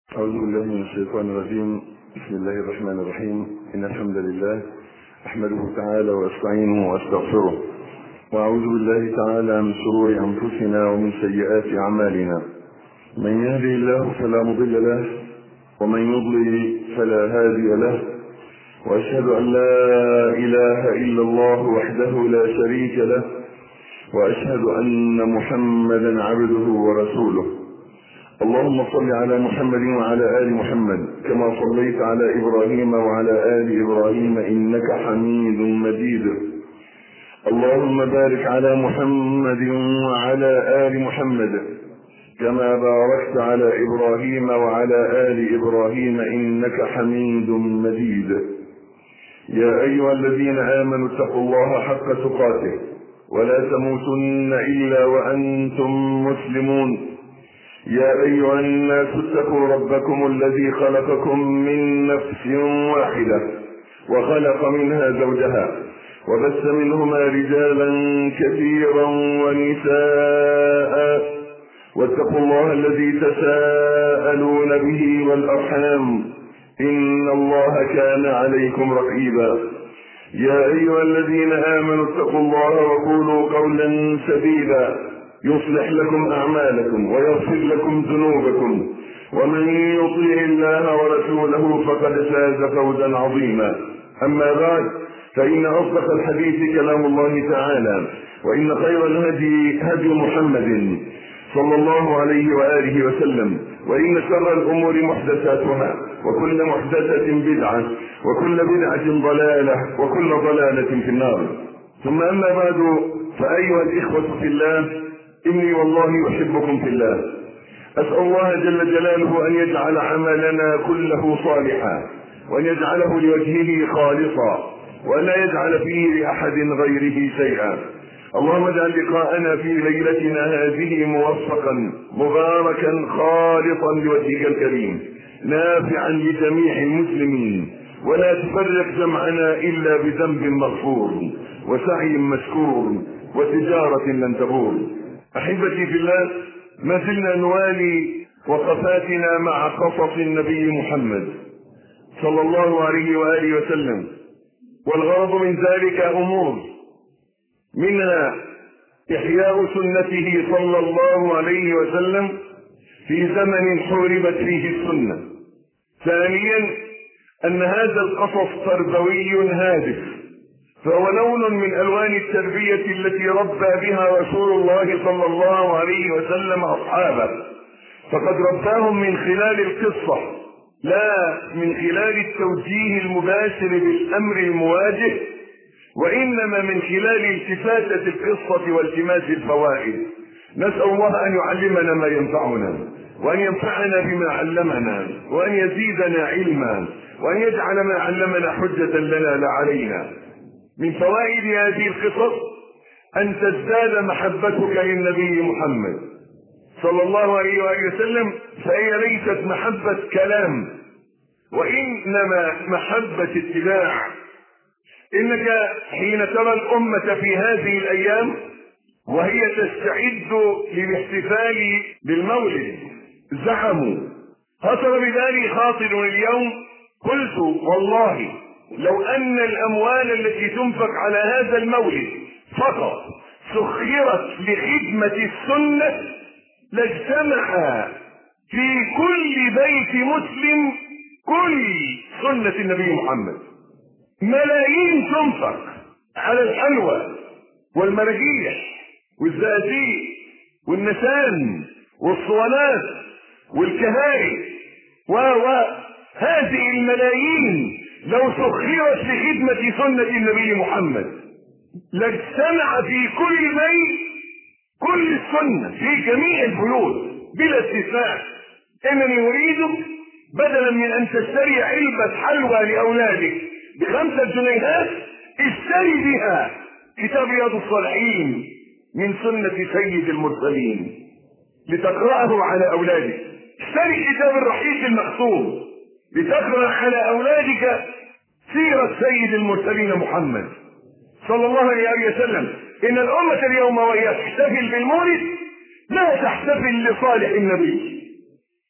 أعوذ بالله من الشيطان الرجيم. بسم الله الرحمن الرحيم. إن الحمد لله أحمده تعالى وأستعينه وأستغفره، وأعوذ بالله تعالى من شرور أنفسنا ومن سيئات أعمالنا. من يهدي الله فلا مضل له، ومن يضلل فلا هادي له، وأشهد أن لا إله إلا الله وحده لا شريك له، وأشهد أن محمدا عبده ورسوله. اللهم صل على محمد وعلى آل محمد كما صليت على إبراهيم وعلى آل إبراهيم إنك حميد مجيد. اللهم بارك على محمد وعلى آل محمد كما باركت على إبراهيم وعلى آل إبراهيم إنك حميد مجيد. يا أيها الذين آمنوا اتقوا الله حق تقاته ولا تموتن إلا وأنتم مسلمون. يا أيها الناس اتقوا ربكم الذي خلقكم من نفس واحدة وخلق منها زوجها وبث منهما رجالا كثيرا ونساء، واتقوا الله الذي تساءلون به والأرحام إن الله كان عليكم رقيبا. يا أيها الذين آمنوا اتقوا الله وقولوا قولا سديدا يصلح لكم أعمالكم ويغفر لكم ذنوبكم، ومن يطيع الله ورسوله فقد فاز فوزا عظيما. أما بعد، فإن أصدق الحديث كلام الله تعالى، وإن خير الهدي هدي محمد صلى الله عليه وآله وسلم، وإن شر الأمور محدثاتها، وكل محدثة بدعة، وكل بدعة ضلالة، وكل ضلالة في النار. ثم أما بعد، فأيها الإخوة في الله، إني والله أحبكم في الله. أسأل الله جل جلاله أن يجعل عملنا كله صالحا، وأن يجعله لوجهه خالصا، وأن لا يجعل فيه لأحد غيره شيئا. اللهم اجعل لقاءنا في ليلتنا هذه موفقا مباركا خالصا لوجهك الكريم، نافعا لجميع المسلمين، ولا تفرق جمعنا إلا بذنب مغفور وسعي مشكور وتجارة لن تبور. أحبتي في الله، ما زلنا نوالي وقفاتنا مع قصص النبي محمد صلى الله عليه وآله وسلم، والغرض من ذلك أمور، منها إحياء سنته صلى الله عليه وسلم في زمن حوربت فيه السنة. ثانيا، أن هذا القصص تربوي هادف، فهو لون من ألوان التربية التي ربى بها رسول الله صلى الله عليه وسلم أصحابه، فقد رباهم من خلال القصة لا من خلال التوجيه المباشر بالأمر المواجه، وإنما من خلال التفاتة القصة والتماس الفوائد. نسأل الله أن يعلمنا ما ينفعنا، وأن ينفعنا بما علمنا، وأن يزيدنا علما، وأن يجعل ما علمنا حجة لنا لا علينا. من فوائد هذه القصص أن تزداد محبتك للنبي محمد صلى الله عليه وآله وسلم، فهي ليست محبة كلام، وإنما محبة اتباع. إنك حين ترى الأمة في هذه الأيام وهي تستعد للاحتفال بالمولد زعموا، خطر بذلك خاطر اليوم، قلت والله لو أن الأموال التي تنفق على هذا المولد فقط سخرت لخدمة السنة لاجتمع في كل بيت مسلم كل سنة النبي محمد. ملايين تنفق على الحلوى والمرجيح والزقازيق والنسان والصوانات والكهاري، وهذه الملايين لو سخرت لخدمة سنة النبي محمد لاجتمع في كل بيت كل السنة في جميع البيوت بلا استثناء. إنني أريدك بدلا من أن تشتري علبة حلوى لأولادك ب5 جنيهات، اشتري بها كتاب رياض الصالحين من سنة سيد المرسلين لتقرأه على أولادك. اشتري كتاب الرحيق المختوم لتقرأ على أولادك سيرة سيد المرسلين محمد صلى الله عليه وسلم. إن الأمة اليوم وهي تحتفل بالمولد لا تحتفل لصالح النبي،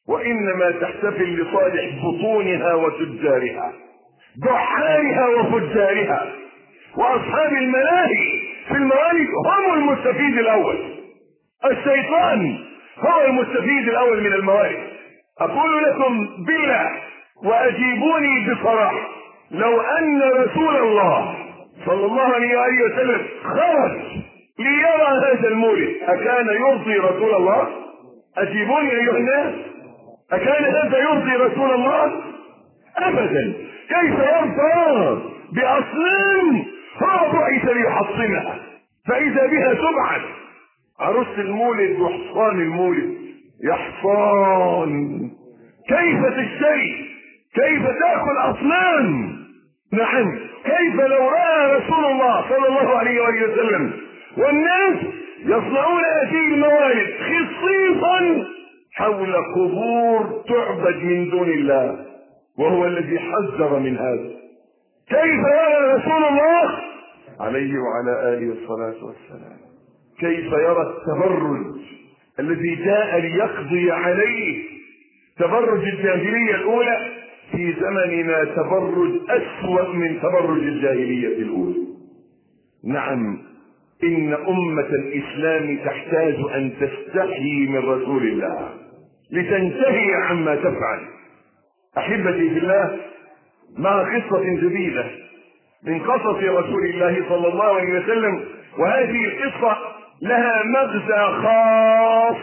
وإنما تحتفل لصالح بطونها وتجارها، دحارها وفجارها، وأصحاب الملاهي في الموالد هم المستفيد الأول. الشيطان هو المستفيد الأول من الموالد. أقول لكم بالله وأجيبوني بصراحة، لو أن رسول الله صلى الله عليه وآله وسلم خرج ليرى هذا المولد أكان يرضي رسول الله؟ أجيبوني أيها الناس، أكان هذا يرضي رسول الله؟ أبدا. كيف يرضى بأصنام هو بعث ليحصنها، فإذا بها تبعث عروس المولد وحصان المولد. يا حصان كيف تشتري، كيف تأكل أصنام؟ نعم، كيف لو رأى رسول الله صلى الله عليه وسلم والناس يصنعون هذه الموالد خصيصا حول قبور تعبد من دون الله، وهو الذي حذر من هذا. كيف يرى رسول الله عليه وعلى آله الصلاة والسلام، كيف يرى التبرج الذي جاء ليقضي عليه تبرج الجاهلية الأولى؟ في زمننا تبرج أسوأ من تبرج الجاهلية الأولى. نعم، إن أمة الإسلام تحتاج أن تستحيي من رسول الله لتنتهي عما تفعل. أحبتي في الله، مع قصة جديدة من قصص رسول الله صلى الله عليه وسلم، وهذه القصة لها مغزى خاص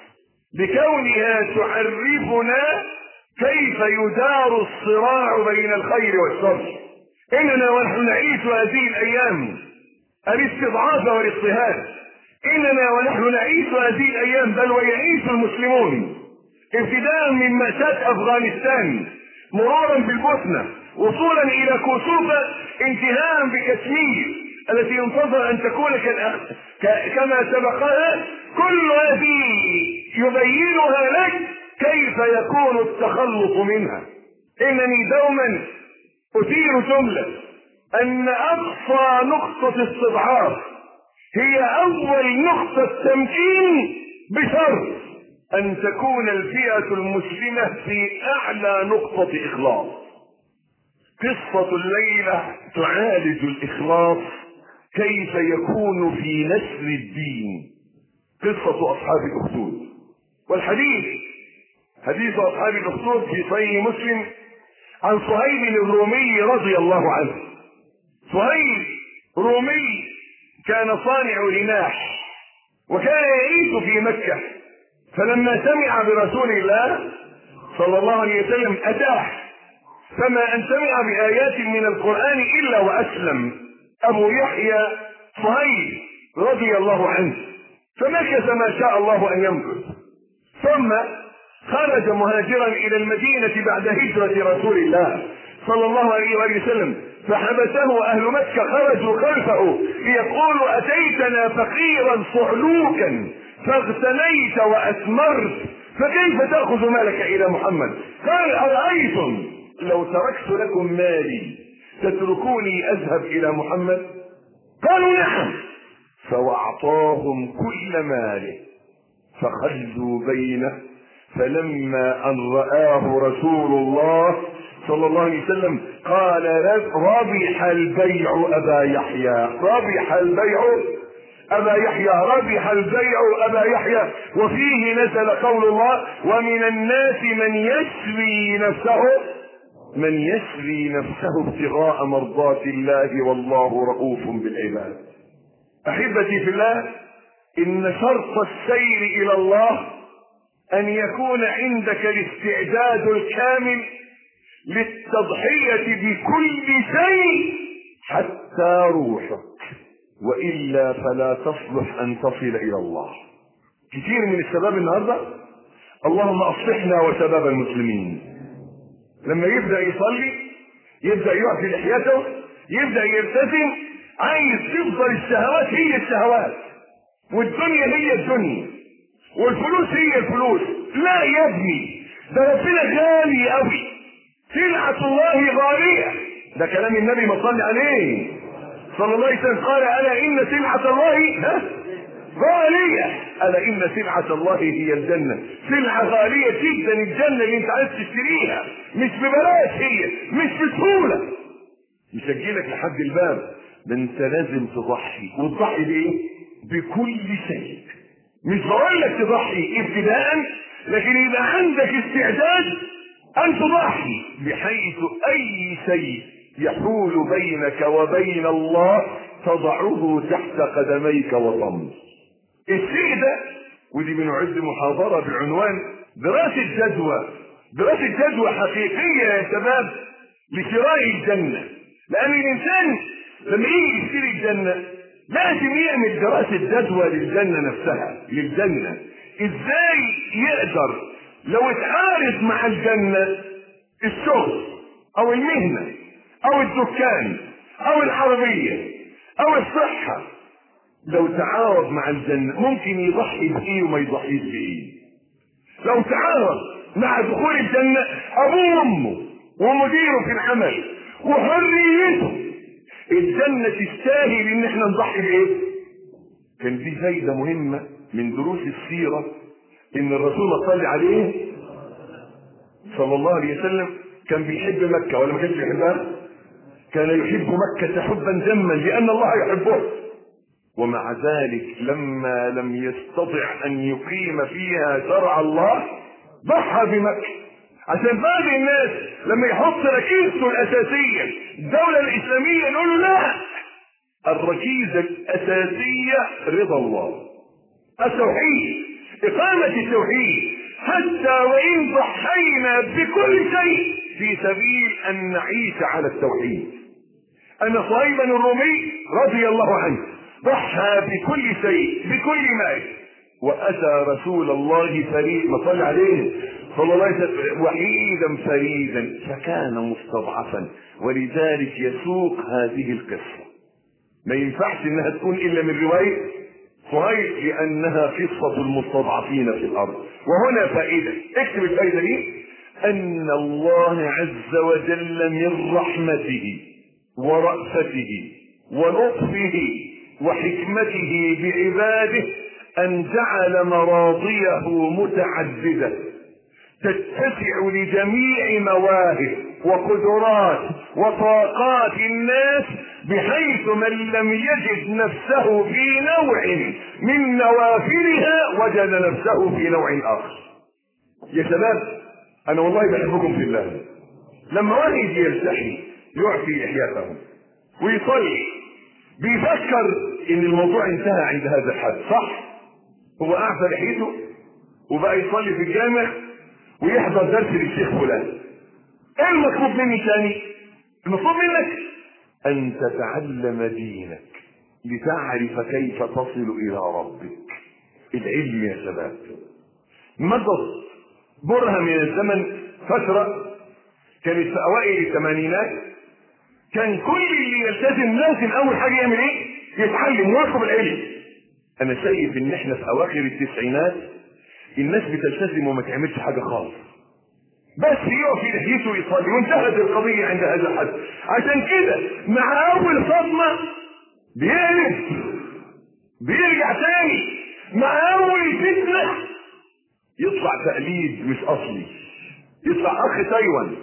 بكونها تعرفنا كيف يدار الصراع بين الخير والشر. إننا ونحن نعيش هذه الأيام الاستضعاف والاضطهاد، إننا ونحن نعيش هذه الأيام بل ويعيش المسلمون ابتداء من مأساة أفغانستان مرورا بالبوسنة وصولا إلى كوسوفا انتهاء بكشمير التي ينتظر أن تكون كما سبقها. كل هذه يبينها لك كيف يكون التخلص منها. إنني دوما أثير جملة أن أقصى نقطة استضعاف هي أول نقطة تمكين بشرط أن تكون الفئة المسلمة في أعلى نقطة إخلاص. قصة الليلة تعالج الإخلاص كيف يكون في نشر الدين، قصة أصحاب الأخدود. والحديث حديث أصحاب الأخدود في صحيح مسلم عن صهيب الرومي رضي الله عنه. صهيب رومي كان صانع رماح وكان يعيش في مكة، فلما سمع برسول الله صلى الله عليه وسلم أتاح، فما أن سمع بآيات من القرآن إلا وأسلم أبو يحيى صهيب رضي الله عنه، فمكث ما شاء الله أن يمكث، ثم خرج مهاجرا إلى المدينة بعد هجرة رسول الله صلى الله عليه وسلم، فحبسه أهل مكة، خرجوا خلفه ليقولوا أتيتنا فقيرا صعلوكا فاغتنيت وأثمرت، فكيف تأخذ مالك إلى محمد؟ قال أرأيتم لو تركت لكم مالي تتركوني أذهب إلى محمد؟ قالوا نعم. فأعطاهم كل ماله فخلوا بينه، فلما أن رآه رسول الله صلى الله عليه وسلم قال ربح البيع أبا يحيى، ربح البيع أبا يحيى، ربح البيع أبا يحيى. وفيه نزل قول الله ومن الناس من يشري نفسه ابتغاء مرضات الله والله رؤوف بالعباد. أحبتي في الله، إن شرط السير إلى الله أن يكون عندك الاستعداد الكامل للتضحية بكل شيء حتى روحك، وإلا فلا تصلح أن تصل إلى الله. كثير من الشباب النهاردة اللهم أصلحنا وشباب المسلمين لما يبدأ يصلي يبدأ يعفي لحيته يبدأ يلتزم، عايز تفضل الشهوات هي الشهوات والدنيا هي الدنيا والفلوس هي الفلوس. لا يا ابني، ده ربنا غالي قوي، سلعة الله غالية، ده كلام النبي ما صلى عليه صلى الله عليه وسلم، قال ألا إن سلعة الله غالية. ألا إن سلعة الله هي الجنة، سلعة غالية جدا الجنة اللي انت عايز تشتريها، مش ببلاش، هي مش بسهولة، مش هتجيلك لحد الباب، ده انت لازم تضحي. وتضحي بايه؟ بكل شيء. مش بقول لك تضحي ابتداء، لكن يبقى عندك استعداد ان تضحي، بحيث اي شيء يحول بينك وبين الله تضعه تحت قدميك وتمضي. الشيء ده، ودي بنعد محاضرة بعنوان دراسة جدوى، دراسة جدوى حقيقية يا شباب لشراء الجنة. لأن الإنسان لما يجي يشتري الجنة لازم يعمل دراسة جدوى للجنة نفسها، للجنة ازاي يقدر لو اتعارض مع الجنة الشغل او المهنة او الدكان او العربية او الصحة، لو تعارض مع الجنة ممكن يضحي بايه وما يضحيش بايه. لو تعارض مع دخول الجنة ابوه وامه ومديره في العمل وحريته، الجنة تستاهل ان احنا نضحي بايه؟ كان دي فايدة مهمة من دروس السيرة، ان الرسول صلى عليه صلى الله عليه وسلم كان بيحب مكة ولا ما كانش بيحبها؟ كان يحب مكة حبا جما لان الله يحبه، ومع ذلك لما لم يستطع ان يقيم فيها شرع الله ضحى بمكة. عشان بعض الناس لما يحط ركيزته الاساسية الدولة الاسلامية نقول له لا، الركيزة الاساسية رضا الله، التوحيد، اقامة التوحيد، حتى وان ضحينا بكل شيء في سبيل ان نعيش على التوحيد. ان صهيبا الرومي رضي الله عنه ضحى بكل شيء بكل مال، واتى رسول الله فريدا صلى عليه صلى الله عليه وسلم وحيدا فريدا فكان مستضعفا، ولذلك يسوق هذه القصة. ما ينفعش انها تكون الا من رواية صهيب لانها قصة المستضعفين في الارض. وهنا فائدة، اكتب الفائدة دي، ان الله عز وجل من رحمته ورأفته ولطفه وحكمته بعباده ان جعل مراضيه متعددة تتسع لجميع مواهب وقدرات وطاقات الناس، بحيث من لم يجد نفسه في نوع من نوافلها وجد نفسه في نوع اخر. يا شباب انا والله بحبكم في الله. لما واحد يلتحي يعفي لحيته ويصلي بيفكر ان الموضوع انتهى عند هذا الحد، صح؟ هو اعفى لحيته وبقى يصلي في الجامع ويحضر درس للشيخ فلان. ايه المطلوب مني ثاني؟ المطلوب منك ان تتعلم دينك لتعرف كيف تصل الى ربك. العلم يا شباب. مضت برهة من الزمن فترة كانت في اوائل الثمانينات، كان كل اللي يلتزم لازم اول حاجة يعمل ايه؟ يتعلم ويطلب العلم. انا شايف ان احنا في اواخر التسعينات الناس بتلتزم وما تعملش حاجة خالص، بس يقف لحيته ويصلي وانتهت القضية عند هذا الحد. عشان كده مع اول صدمة بيقلب بيرجع تاني، مع اول فتنة يطلع تقليد مش اصلي، يطلع اخ تايوان.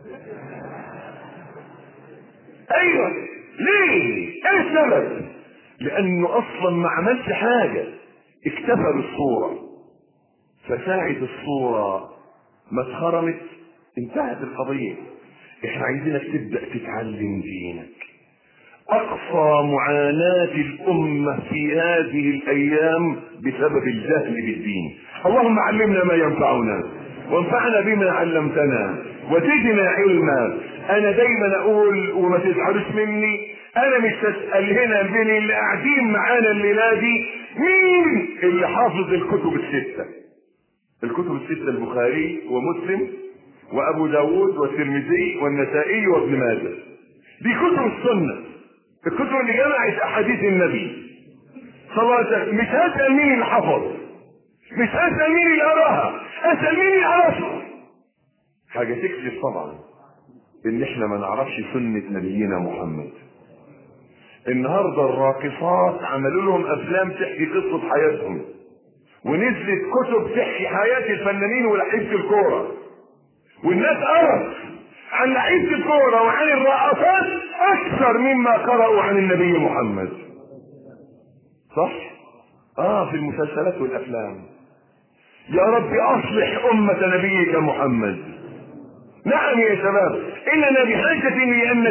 ايوه ليه؟ ايه السبب؟ لانه اصلا ما عملش حاجة، اكتفى بالصورة، فساعة الصورة ما اتخرمت انتهت القضية. احنا عايزينك تبدأ تتعلم دينك. اقصى معاناة الامة في هذه الايام بسبب الجهل بالدين. اللهم علمنا ما ينفعنا وانفعنا بما علمتنا وزدنا علما. انا دايما اقول وما تزعلوش مني، انا مش هسأل هنا بين اللي قاعدين معانا الليلة دي مين اللي حافظ الكتب الستة. الكتب الستة البخاري ومسلم وابو داود والترمذي والنسائي وابن ماجه، دي كتب السنة، الكتب اللي جمعت احاديث النبي صلى الله عليه وسلم. مش هسأل مين اللي حفظ، مش هسأل مين اللي قراها، اسأل مين اللي عرفها. حاجة تكشف طبعا ان احنا ما نعرفش سنة نبينا محمد، النهارده الراقصات عملوا لهم افلام تحكي قصه حياتهم، ونزلت كتب تحكي حياه الفنانين ولاعيبه الكوره، والناس قرأت عن لعيبه الكوره وعن الرقصات اكثر مما قرأوا عن النبي محمد. صح؟ في المسلسلات والافلام. يا رب اصلح امه نبيك محمد. نعم يا شباب، اننا بحاجه لان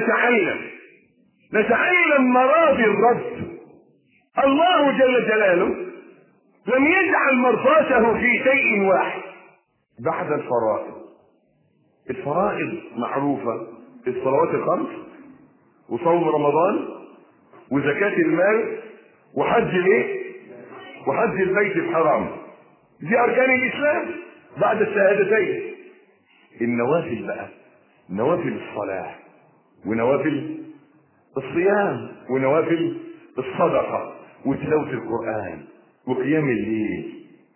نتعلم مراضي الرب. الله جل جلاله لم يجعل مرضاته في شيء واحد بعد الفرائض. الفرائض معروفة، الصلوات الخمس وصوم رمضان وزكاة المال وحج وحج البيت الحرام، دي أركان الإسلام بعد الشهادتين. النوافل بقى، نوافل الصلاة ونوافل الصيام ونوافل الصدقة وتلاوة القرآن وقيام الليل.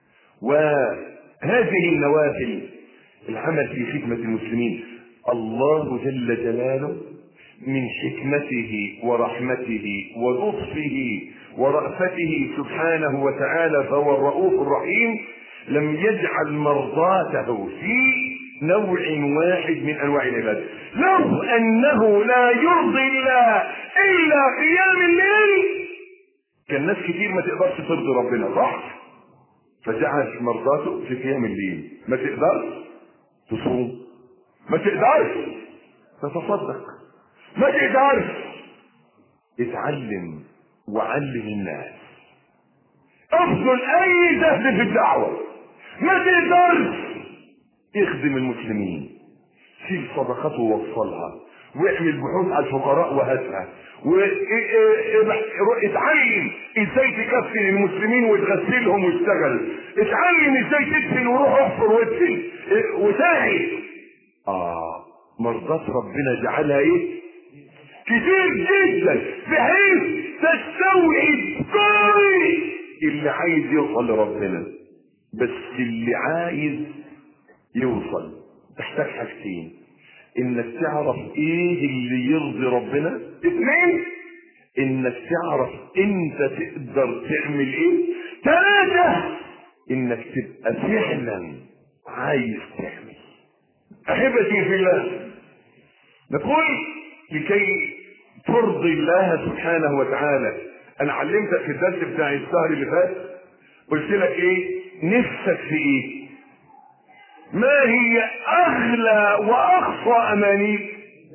وهذه النوافل العمل في خدمة المسلمين. الله جل جلاله من حكمته ورحمته ولطفه ورأفته سبحانه وتعالى، فهو الرؤوف الرحيم، لم يجعل مرضاته في نوع واحد من انواع العبادة. لو انه لا يرضي الله الا قيام الليل كان ناس كتير ما تقدرش ترضي ربنا، صح؟ فجعل مرضاته في قيام الليل. ما تقدرش تصوم، ما تقدرش تتصدق، ما تقدرش اتعلم وعلم الناس، افضل اي جهد في الدعوة، ما تقدرش اخدم المسلمين، شيل صدقته ووصلها، واعمل بحوث على الفقراء وهاتها، اتعلم ازاي تكفن المسلمين وتغسلهم واشتغل، اتعلم ازاي تدفن وروح احفر وادفن وساعد. مرضات ربنا جعلها كتير جدا بحيث تستوعب كل اللي عايز يوصل لربنا. بس اللي عايز يوصل تحتاج حاجتين: انك تعرف ايه اللي يرضي ربنا، اثنين انك تعرف انت تقدر تعمل ايه، ثلاثة انك تبقى فعلا عايز تعمل. احبتي في الله، نقول لكي ترضي الله سبحانه وتعالى. انا علمتك في الدرس بتاع الشهر اللي فات، قلت لك نفسك في ايه؟ ما هي اغلى واقصى امانيك؟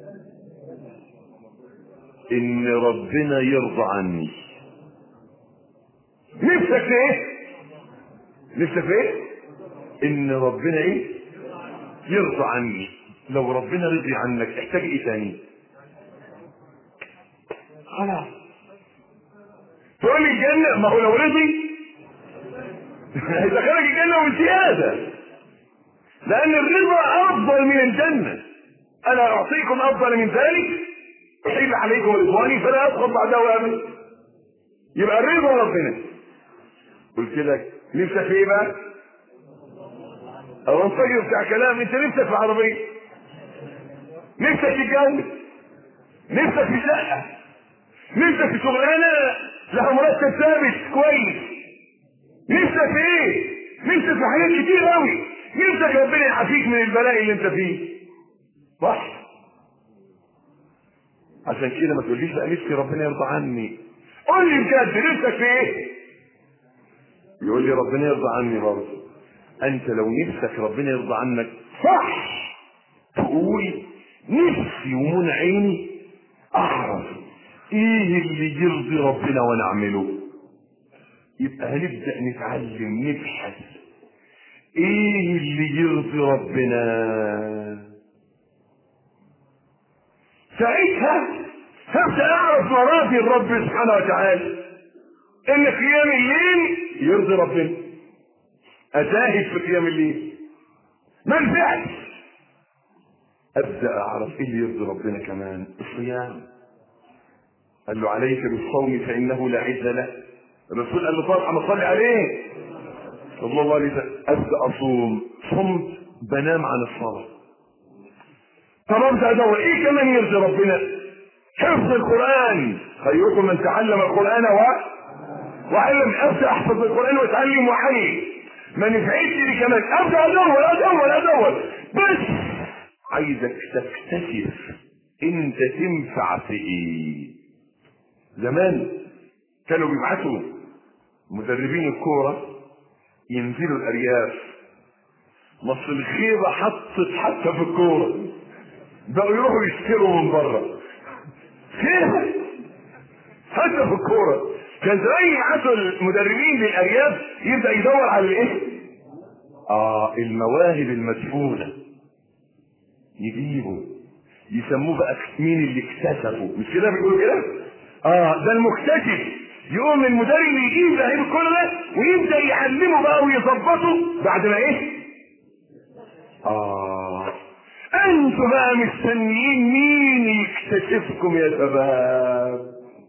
ان ربنا يرضى عني. نفسك في ايه؟ نفسك في ايه؟ ان ربنا يرضى عني. لو ربنا رضي عنك احتاج ايه تاني؟ خلاص تقول لي الجنة، ما هو لو رضي هيدخلك الجنة وزيادة، لان الرضا افضل من الجنة. انا اعطيكم افضل من ذلك، احل عليكم رضواني فلا ادخل بعده ابدا. يبقى الرضا ربنا. قلت لك نفسك في ايه بقى؟ او انطقي بتاع كلام، انت نفسك في عربية، نفسك تتجوز، نفسك في شقة، نفسك في شغلانة لها مرتب ثابت كويس، نفسك في ايه؟ نفسك في حاجات كتير قوي، نفسك ربنا يعافيك من البلاء اللي انت فيه، صح؟ عشان كده ما تقوليش بقى نفسي ربنا يرضى عني. قول لي بجد نفسك في ايه؟ يقول لي ربنا يرضى عني برضه. انت لو نفسك ربنا يرضى عنك صح تقول نفسي ومن عيني اعرف ايه اللي يرضي ربنا وانا اعمله. يبقى هنبدأ نتعلم نبحث ايه اللي يرضي ربنا. ساعتها هبدأ اعرف مراضي الرب سبحانه وتعالى، ان قيام الليل يرضي ربنا، اجاهد في قيام الليل، ما نفعش ابدأ اعرف ايه اللي يرضي ربنا كمان. الصيام، قال له عليك بالصوم فانه لا عز له. الرسول قال له طبعا ما صلي عليه صلى الله عليه وسلم. ابدا اصوم، صمت بنام عن الصلاه. طب ابدا ادور ايه كمان يرضي ربنا. حفظ القرآن، خيركم من تعلم القرآن وعلم. ابدا احفظ القرآن واتعلم وعلم، ما نفعتش دي كمان ابدا ادور بس عايزك تكتشف انت تنفع في ايه. زمان كانوا بيبعثوا مدربين الكورة ينزلوا الارياف، مصر الخيبة حطت حتى في الكورة، بقوا يروحوا يشتروا من بره خيبة حتى في الكورة. كان زمان يبعثوا المدربين للارياف يبدأ يدور على الايه؟ المواهب المدفونة، يجيبوا يسموه بقى مين اللي اكتشفوا، مش كده بيقولوا كده؟ ده المكتشف. يقوم المدرب يجيب لعيب كل ده ويبدأ يعلمه بقى ويظبطه بعد ما ايه؟ انتوا بقى مستنيين مين يكتشفكم يا شباب؟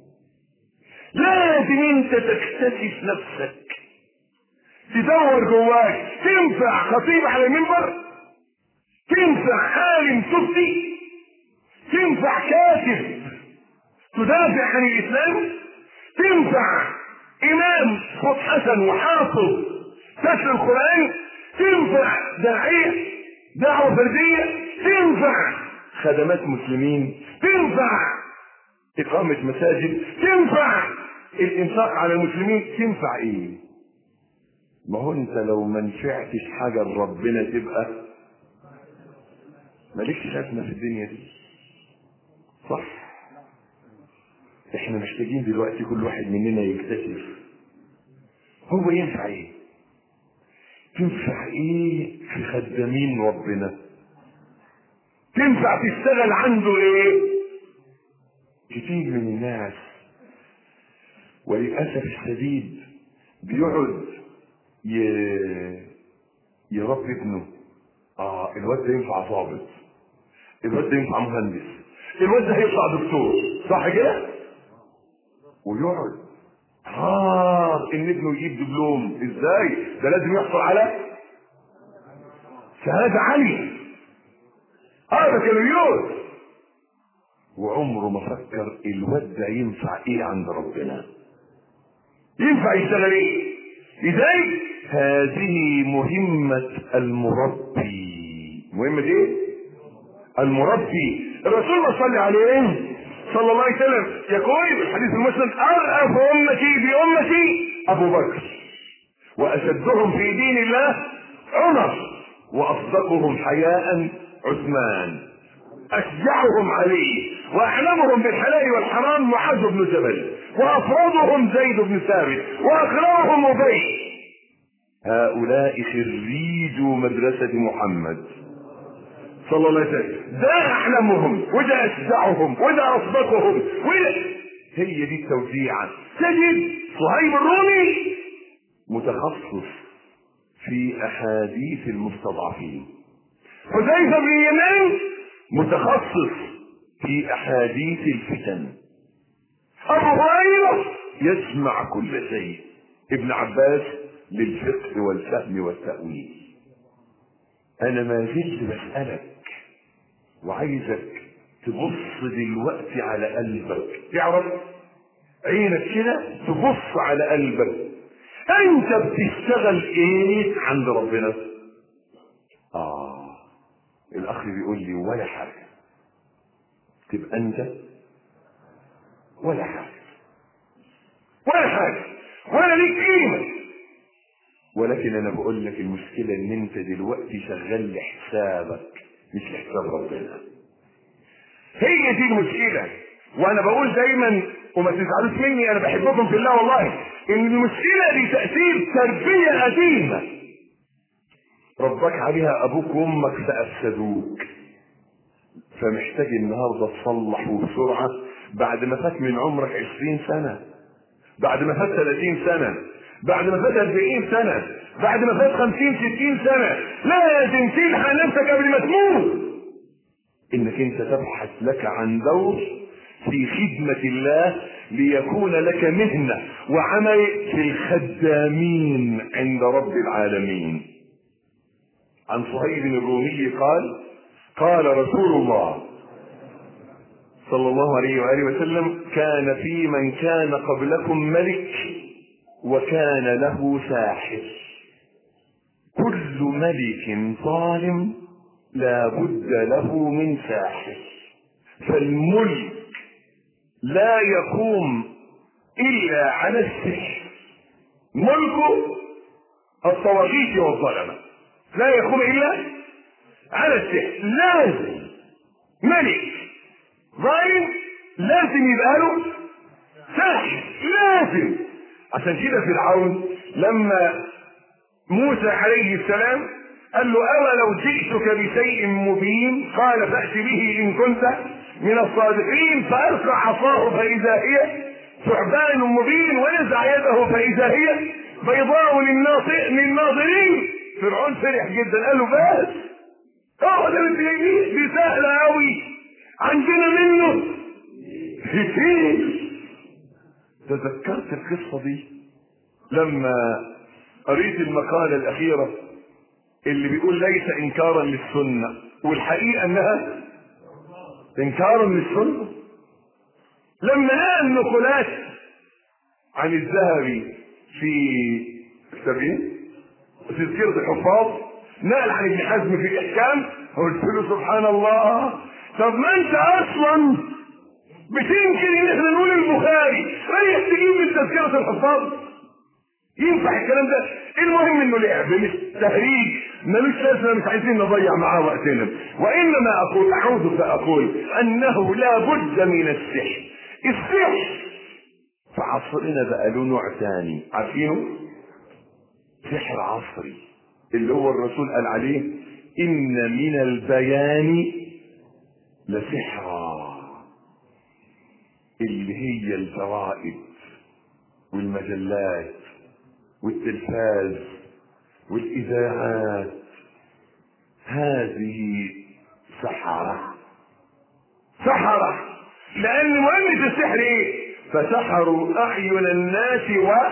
لازم انت تكتشف نفسك، تدور جواك. تنفع خطيب على المنبر، تنفع عالم تفتي، تنفع كاتب تدافع عن الاسلام، تنفع امام صوت حسن وحافظ تتلو القرآن، تنفع داعية دعوة فردية، تنفع خدمات مسلمين، تنفع اقامة مساجد، تنفع الانفاق على المسلمين. تنفع ايه؟ ما هو انت لو ما نفعتش حاجة لربنا تبقى مالكش لازمة في الدنيا دي، صح؟ احنا محتاجين دلوقتي كل واحد مننا يكتشف هو ينفع ايه، تنفع ايه في خدامين ربنا، تنفع تشتغل عنده ايه. كتير من الناس وللأسف الشديد بيقعد يربي ابنه. الواد ده ينفع ضابط، الواد ده ينفع مهندس، الواد ده هيطلع دكتور، صح كده؟ ويقعد ان ابنه يجيب دبلوم. ازاي؟ ده لازم يحصل على شهادة عالية، بكالوريوس، وعمره ما فكر الواد ده ينفع ايه عند ربنا، ينفع يشتغل ايه. لذلك هذه مهمة المربي. مهمة ايه؟ المربي. الرسول صلى عليه صلى الله عليه وسلم يقول في الحديث المسند: ارأف امتي بامتي ابو بكر، واشدهم في دين الله عمر، واصدقهم حياء عثمان، اشجعهم علي، واعلمهم بالحلال والحرام معاذ بن جبل، وافرادهم زيد بن ثابت، واقراهم ابي. هؤلاء خريجوا مدرسة محمد صلى الله عليه وسلم. ده اعلمهم، وده اشجعهم، وده اصدقهم، وده. هي دي التوزيعة. تجد صهيب الرومي متخصص في احاديث المستضعفين، حذيفة بن اليمان متخصص في احاديث الفتن، ابو هريرة يسمع كل شيء، ابن عباس للفقه والفهم والتأويل. انا ما زلت بسألك وعايزك تبص دلوقتي على قلبك، تعرف عينك كده تبص على قلبك، انت بتشتغل ايه عند ربنا؟ الاخ بيقول لي ولا حاجة. تبقى انت ولا حاجة، ولا حاجة، ولا ليك قيمة. ولكن انا بقول لك المشكلة ان انت دلوقتي شغال لحسابك مش لحساب ربنا. هي دي المشكلة. وانا بقول دايما وما تزعلوش مني، انا بحبكم في الله والله، ان المشكلة دي تأثير تربية قديمة ربك عليها ابوك وامك فافسدوك، فمحتاج النهارده تصلح وبسرعة. بعد ما فات من عمرك 20 سنة، بعد ما فات 30 سنة، بعد ما فات 40 سنة، بعد ما فات 50 60 سنة، لازم تلحق نفسك قبل ما تموت، انك انت تبحث لك عن دور في خدمة الله، ليكون لك مهنة وعمل في الخدامين عند رب العالمين. عن صهيب الرومي قال: قال رسول الله صلى الله عليه وآله وسلم: كان في من كان قبلكم ملك وكان له ساحر. كل ملك ظالم لا بد له من ساحر، فالملك لا يقوم إلا على السحر. ملك الطواغيت والظلمة لا يقوم إلا على السحر. لازم ملك ظالم لازم يبقى له ساحر، لازم. عشان كده فرعون لما موسى عليه السلام قال له: أولو جئتك بشيء مبين قال فأت به إن كنت من الصادقين، فألقى عصاه فإذا هي ثعبان مبين ونزع يده فإذا هي بيضاء للناظرين. فرعون فرح جدا، قال له: بس هو ده اللي جايين، دي سهلة أوي، عندنا منه كتير. تذكرت القصة دي لما قريت المقالة الأخيرة اللي بيقول ليس إنكارا للسنة، والحقيقة أنها إنكارا للسنة. لما قال نقولات عن الذهبي في السبعين تذكرة الحفاظ، نقل عن ابن حزم في الإحكام، قلت له: سبحان الله، طب ما أنت أصلا بتنكر إن احنا نقول البخاري رايح تجيب من تذكرة الحفاظ؟ ينفع الكلام ده؟ المهم انه لعب مش تهريج، ملوش لازمه، مش عايزين نضيع معاه وقتنا. وانما اعود فاقول انه لا بد من السحر. السحر في عصرنا بقى له نوع ثاني، عارفينه؟ سحر عصري اللي هو الرسول قال عليه: ان من البيان لسحرا، اللي هي الجرائد والمجلات والتلفاز والإذاعات، هذه سحرة. لأن مهمة السحر إيه؟ فسحروا أعين الناس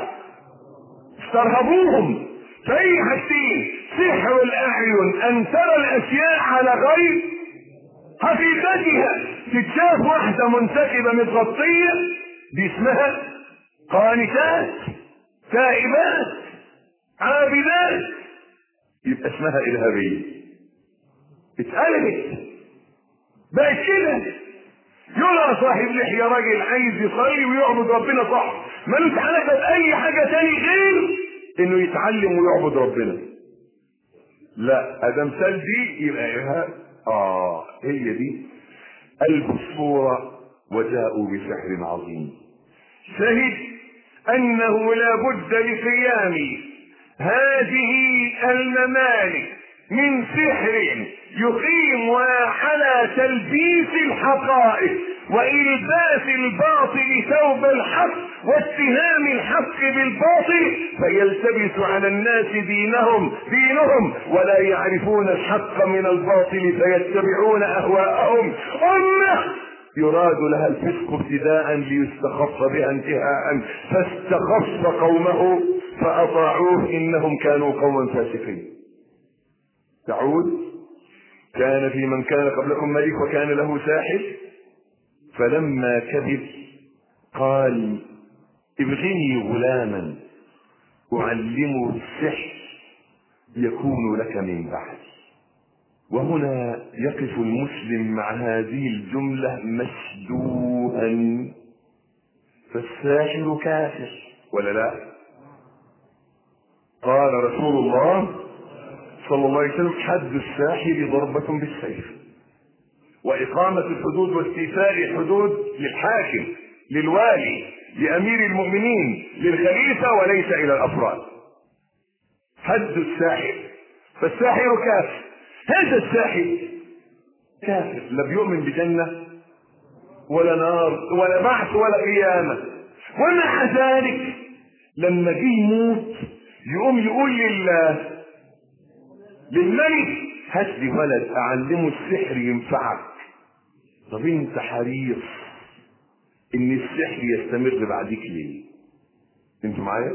واسترهبوهم. فأي حاجتين: سحر الأعين أن ترى الأشياء على غير حقيقتها. تتشاف واحدة منسكبة متغطية، دي اسمها قانتات، تائبات، عابدات، يبقى اسمها إرهابية. اتقلبت بقت كده. يرى صاحب لحية راجل عايز يصلي ويعبد ربنا صح، ملوش علاقة بأي حاجة تاني غير انه يتعلم ويعبد ربنا. لا، ادم دي يبقى إرهاب. هي دي. ألبوا الصورة وجاءوا بسحر عظيم. شهد أنه لا بد لقيام هذه الممالك من سحر يقيم على تلبيس الحقائق وإلباس الباطل ثوب الحق واتهام الحق بالباطل، فيلتبس على الناس دينهم ولا يعرفون الحق من الباطل فيتبعون أهواءهم. أمة يراد لها الفسق ابتداء ليستخف بها انتهاء، فاستخف قومه فأطاعوه إنهم كانوا قوما فاسقين. تعود: كان في من كان قبلكم ملك وكان له ساحر، فلما كبر قال: ابغني غلاما أعلمه السحر يكون لك من بعدي. وهنا يقف المسلم مع هذه الجملة مشدوها، فالساحر كافر ولا لا؟ قال رسول الله صلى الله عليه وسلم: حد الساحر ضربة بالسيف، وإقامة الحدود واستيفاء الحدود للحاكم، للوالي، لأمير المؤمنين، للخليفة، وليس إلى الأفراد. حد الساحر، فالساحر كافر. هذا الساحر كافر، لا بيؤمن بجنة ولا نار ولا بعث ولا قيامة، ومع ذلك لما جه يموت يقوم يقول للملك: هات لي ولد أعلمه السحر ينفعك. طب انت حريص ان السحر يستمر بعدك ليه؟ انتوا معايا؟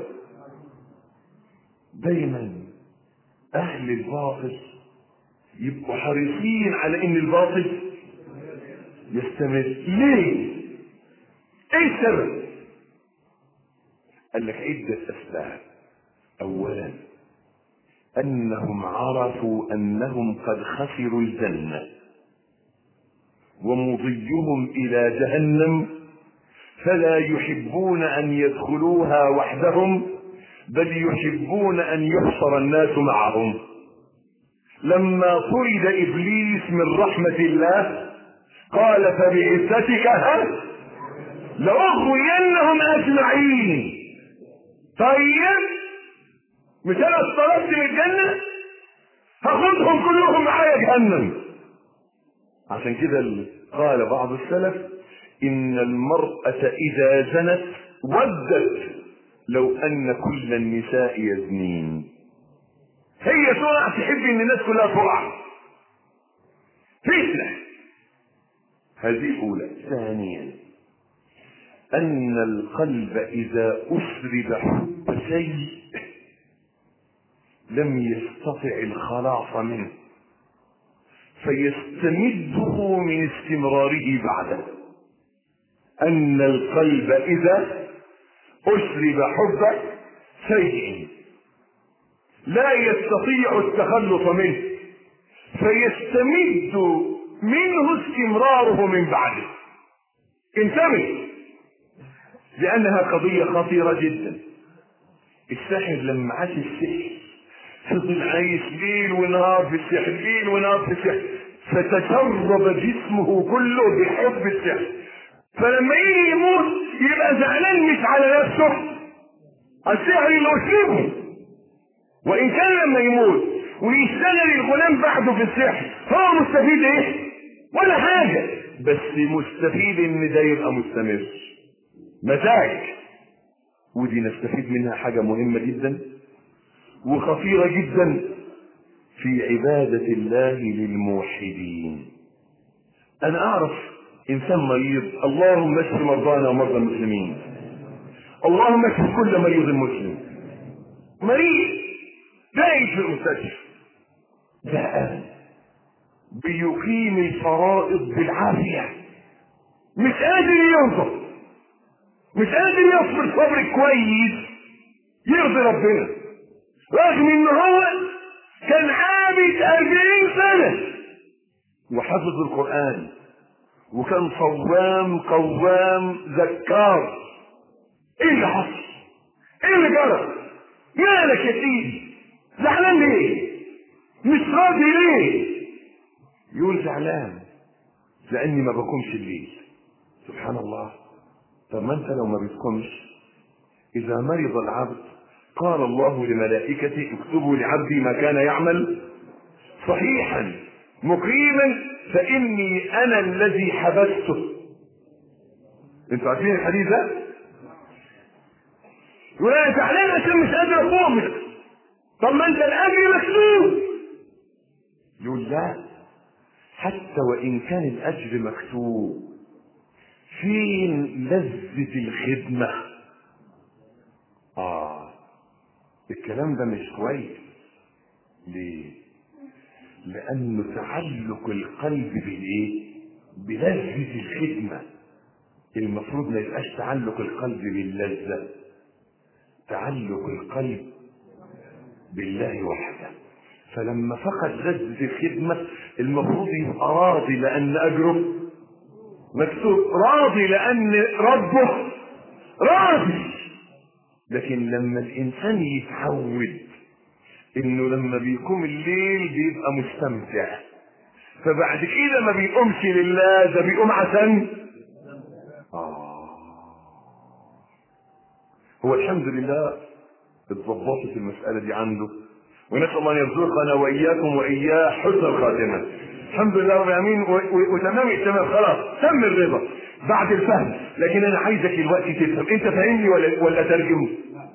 دايما اهل الباطل يبقوا حريصين على ان الباطل يستمر. ليه؟ ايه السبب؟ قال لك عدة اسباب. اولا انهم عرفوا انهم قد خسروا الجنة ومضيهم الى جهنم، فلا يحبون ان يدخلوها وحدهم، بل يحبون ان يحشر الناس معهم. لما طرد ابليس من رحمة الله قال فبعزتك لأغوينهم اجمعين. طيب مش انا اطردت من الجنة، هاخدهم كلهم معايا جهنم. عشان كده قال بعض السلف ان المرأة اذا زنت ودت لو ان كل النساء يزنين. هي تقع تحب ان الناس كلها تقع. فتنة. هذه اولى. ثانيا ان القلب اذا اشرب حب شيء لم يستطع الخلاص منه، فيستمده من استمراره بعده. ان القلب اذا اشرب حب شيء لا يستطيع التخلص منه، فيستمد منه استمراره من بعده. انتبه، لانها قضية خطيرة جدا. الساحر لما عاش السحر فضل عايش ليل ونهار في السحر، ليل ونهار في السحر، فتشرب جسمه كله بحب السحر. فلما يجي يموت يبقى زعلان مش على نفسه، السحر اللي أشربه. وإن كان لما يموت ويشتغل الغلام بعده في السحر هو مستفيد ايه؟ ولا حاجة، بس مستفيد ان ده يبقى مستمر. مزاج. ودي نستفيد منها حاجة مهمة جدا وخطيرة جدا في عبادة الله للموحدين. انا اعرف انسان مريض، اللهم اشف مرضانا ومرضى المسلمين، اللهم اشف كل مريض مسلم. مريض جاي في المستشفى ده بيقيم الفرائض بالعافية، مش قادر ينظر، مش قادر يصبر صبر كويس يرضي ربنا، رغم ان هو كان عابد 40 سنة وحفظ القرآن وكان صوام قوام ذكار. ايه اللي حصل؟ ايه اللي جرى؟ مالك يا سيدي؟ زعلان ليه؟ مش راضي ليه؟ يقول زعلان لاني ما بقومش الليل. سبحان الله. طب ما انت لو ما بتقومش، اذا مرض العبد قال الله لملائكته اكتبوا لعبدي ما كان يعمل صحيحا مقيما فاني انا الذي حبسته. انتوا عارفين الحديث ده؟ يقول انا زعلان عشان مش قادر اقوم. طب ما انت الاجر مكتوب. يقول لا، حتى وان كان الاجر مكتوب فين لذة الخدمة؟ الكلام ده مش كويس. ليه؟ لانه تعلق القلب بالايه؟ بلذة الخدمة. المفروض ما يبقاش تعلق القلب باللذة، تعلق القلب بالله وحده. فلما فقد لذة الخدمة المفروض يبقى راضي لان اجره مكتوب، راضي لان ربه راضي. لكن لما الانسان يتعود انه لما بيقوم الليل بيبقى مستمتع، فبعد كده ما بيقومش لله، ده بيقوم عشان هو الحمد لله اتظبطت المسألة دي عنده، ونسأل الله ان يرزقنا واياكم واياه حسن الخاتمة. الحمد لله رب العالمين وتمام التمام، خلاص تم الرضا بعد الفهم. لكن انا عايزك دلوقتي تفهم. انت فاهمني ولا ترجم؟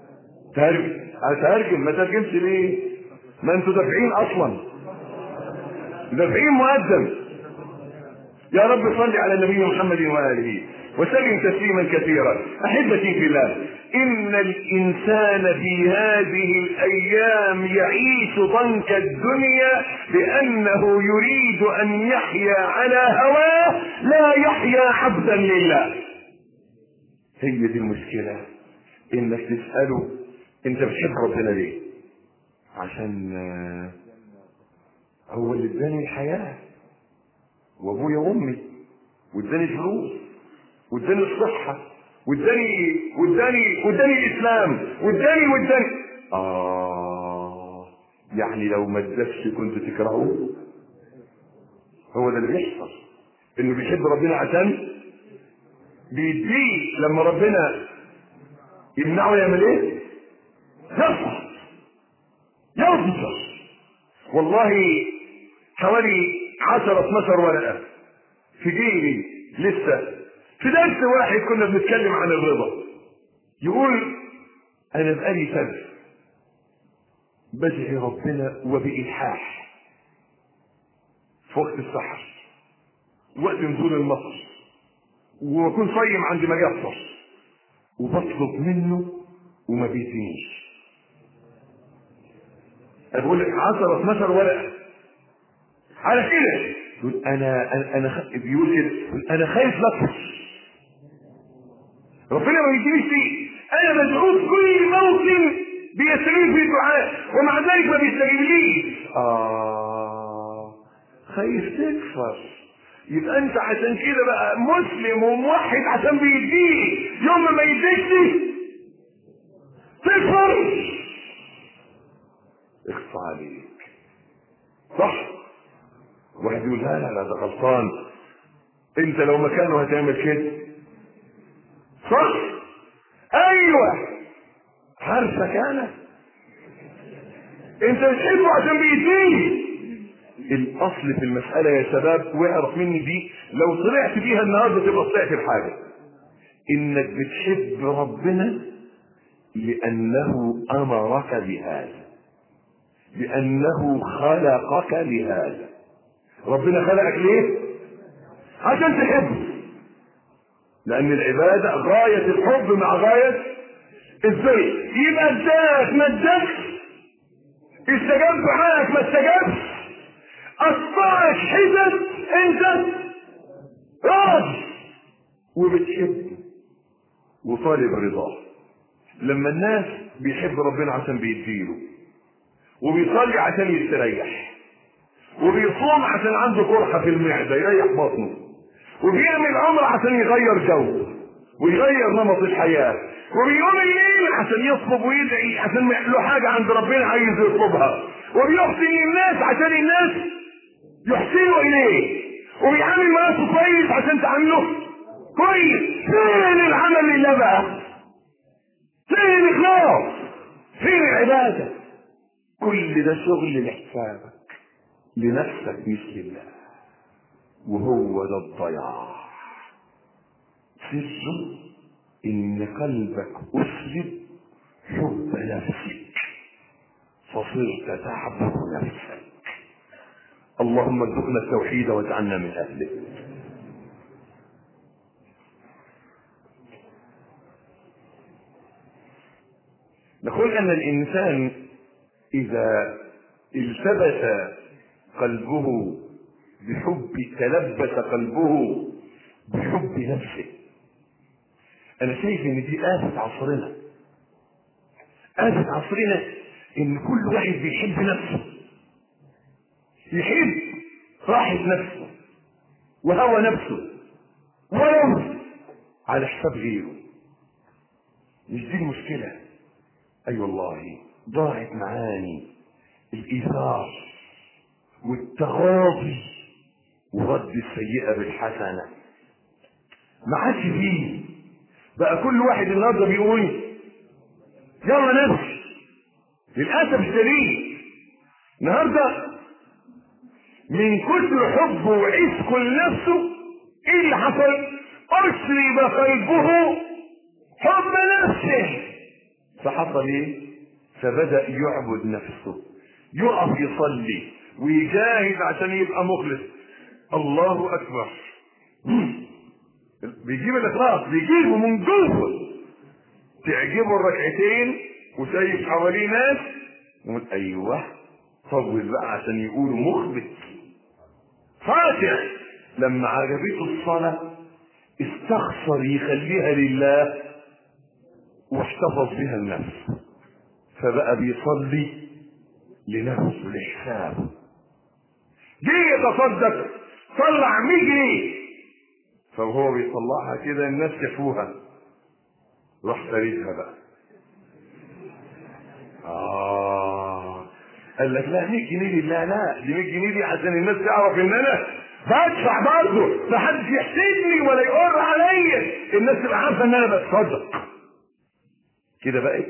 ترجم. ما ترجمش ليه؟ ما انتوا دافعين اصلا، دافعين مقدم. يا رب صل على النبي محمد وآله وسلم تسليما كثيرا. احبتي في الله، إن الإنسان في هذه الأيام يعيش ضنك الدنيا لأنه يريد أن يحيا على هواه لا يحيا عبدا لله. هي دي المشكلة، إنك تسأله أنت بتحب ربنا ليه؟ عشان هو اللي اداني الحياة وأبويا وأمي واداني فلوس واداني الصحة واداني الاسلام واداني يعني لو ما ادكش كنت تكرهه. هو ده اللي بيحصل، انه بيحب ربنا عشان بيديه، لما ربنا يمنعه يعمل ايه؟ يرفض. والله حوالي 10-12 ورقة في جيبي لسه في درس واحد كنا بنتكلم عن الرضا. يقول انا بقالي سنة بدعي ربنا وبإلحاح في وقت السحر وقت نزول المطر واكون صايم عند ما يفطر وبطلب منه وما بيدينيش. اقول لك 10-12 ورقة على كده. يقول بيقول كده انا خايف لطف ربنا ما يجيبش فيه. انا مدعوه في كل موطن بيستجيب في الدعاء ومع ذلك ما بيستجيب لي. خايف تكفر. يبقى انت عشان كده بقى مسلم وموحد عشان بيديك، يوم ما يديكش تكفر. اخفى عليك. صح؟ واحد يقول لا ده غلطان، انت لو مكانه هتعمل كده. صح؟ ايوه عارفك انا، انت بتحبه عشان بيديك. الاصل في المسألة يا شباب واعرف مني دي، لو طلعت بيها النهارده تبقى طلعت الحاجة، انك بتحب ربنا لانه امرك بهذا، لانه خلقك لهذا. ربنا خلقك ليه؟ عشان تحبه، لان العبادة غاية الحب مع غاية ازاي. يبقى اداك ما اداكش، استجاب دعائك ما استجابش، اصبعك حزن، انت راضي وبتحبه وطالب رضاه. لما الناس بيحب ربنا عشان بيديله، وبيصلي عشان يستريح، وبيصوم عشان عنده قرحة في المعدة يريح بطنه، وبيعمل عمره عشان يغير جو ويغير نمط الحياة، وبيقوم الليل عشان يطلب ويدعي عشان له حاجة عند ربنا عايز يطلبها، وبيحسن الناس عشان الناس يحسنوا إليه، وبيعامل ناسه كويس عشان تعامله كويس. فين العمل لله بقى؟ فين الإخلاص؟ فين العبادة؟ كل ده شغل لحسابك لنفسك مش لله، وهو ده الضياع. سر ان قلبك اسلب حب نفسك فصرت تعبد نفسك. اللهم ارزقنا التوحيد واجعلنا من اهله. نقول ان الانسان اذا التبس قلبه بحب، تلبس قلبه بحب نفسه. انا شايف ان دي آفة عصرنا، آفة عصرنا ان كل واحد بيحب نفسه، يحب راحة نفسه وهوى نفسه ولو على حساب غيره. مش دي المشكلة؟ اي والله ضاعت معاني الايثار والتغاضي ورد السيئة بالحسنة، ما عادش فيه. بقى كل واحد النهارده بيقول يلا نفسي. للاسف الشديد النهارده من كتر حبه وعشقه لنفسه ايه اللي حصل؟ اشرب قلبه حب نفسه، فحصل ايه؟ فبدأ يعبد نفسه، يقف يصلي ويجاهد عشان يبقى مخلص. الله اكبر. بيجيب الاخلاص، بيجيبه من جوه. تعجبه الركعتين وشايف حواليه ناس ايوه طول بقى عشان يقولوا مخبت فاتح. لما عجبته الصلاة استخسر يخليها لله واحتفظ بها النفس، فبقى بيصلي لنفسه لحسابه. جه يتصدق طلع 100 جنيه، فهو بيطلعها كده الناس شافوها راح فريدها بقى. قال لك لا 100 جنيه لله، لا دي 100 جنيه دي عشان الناس تعرف ان انا بدفع برضه، محدش يحسدني ولا يقر عليا، الناس تبقى عارفه ان انا بتصدق. كده بقت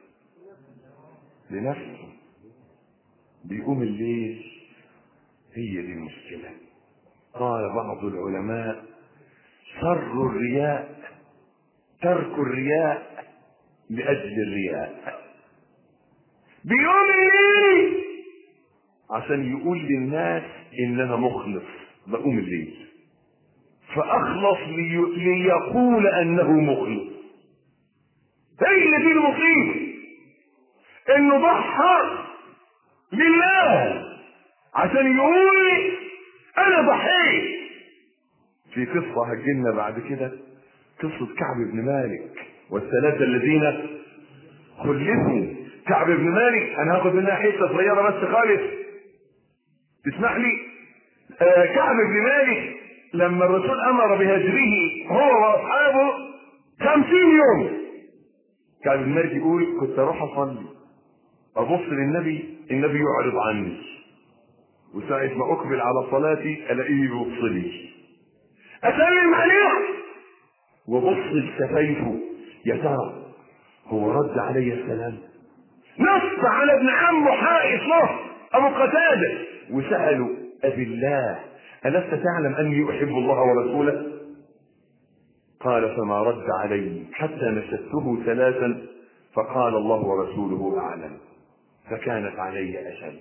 لنفسه بيقوم الليل. هي دي المشكله. قال بعض العلماء شر الرياء ترك الرياء لاجل الرياء. بيقوم الليل عشان يقول للناس ان انا مخلص بقوم الليل، فاخلص ليقول انه مخلص. هي دي المصيبه، انه ضحى لله عشان يقول انا ضحيت. في قصه هتجيلنا بعد كده، قصه كعب بن مالك والثلاثه الذين خلفوا. كعب بن مالك انا هاخد منها حته صغيره بس خالص تسمح لي. كعب بن مالك لما الرسول امر بهجره هو واصحابه 50 يوم، كعب بن مالك يقول كنت اروح اصلي ابص للنبي، النبي يعرض عني، وساعة ما اقبل على صلاتي الاقيه يبص لي، اسلم عليه وبص لشفايفه يا ترى هو رد علي السلام. نص على ابن عمه حائط له ابو قتاده وسالوا ابي الله الست تعلم اني احب الله ورسوله؟ قال فما رد علي حتى نشدته 3 فقال الله ورسوله اعلم، فكانت علي اشد.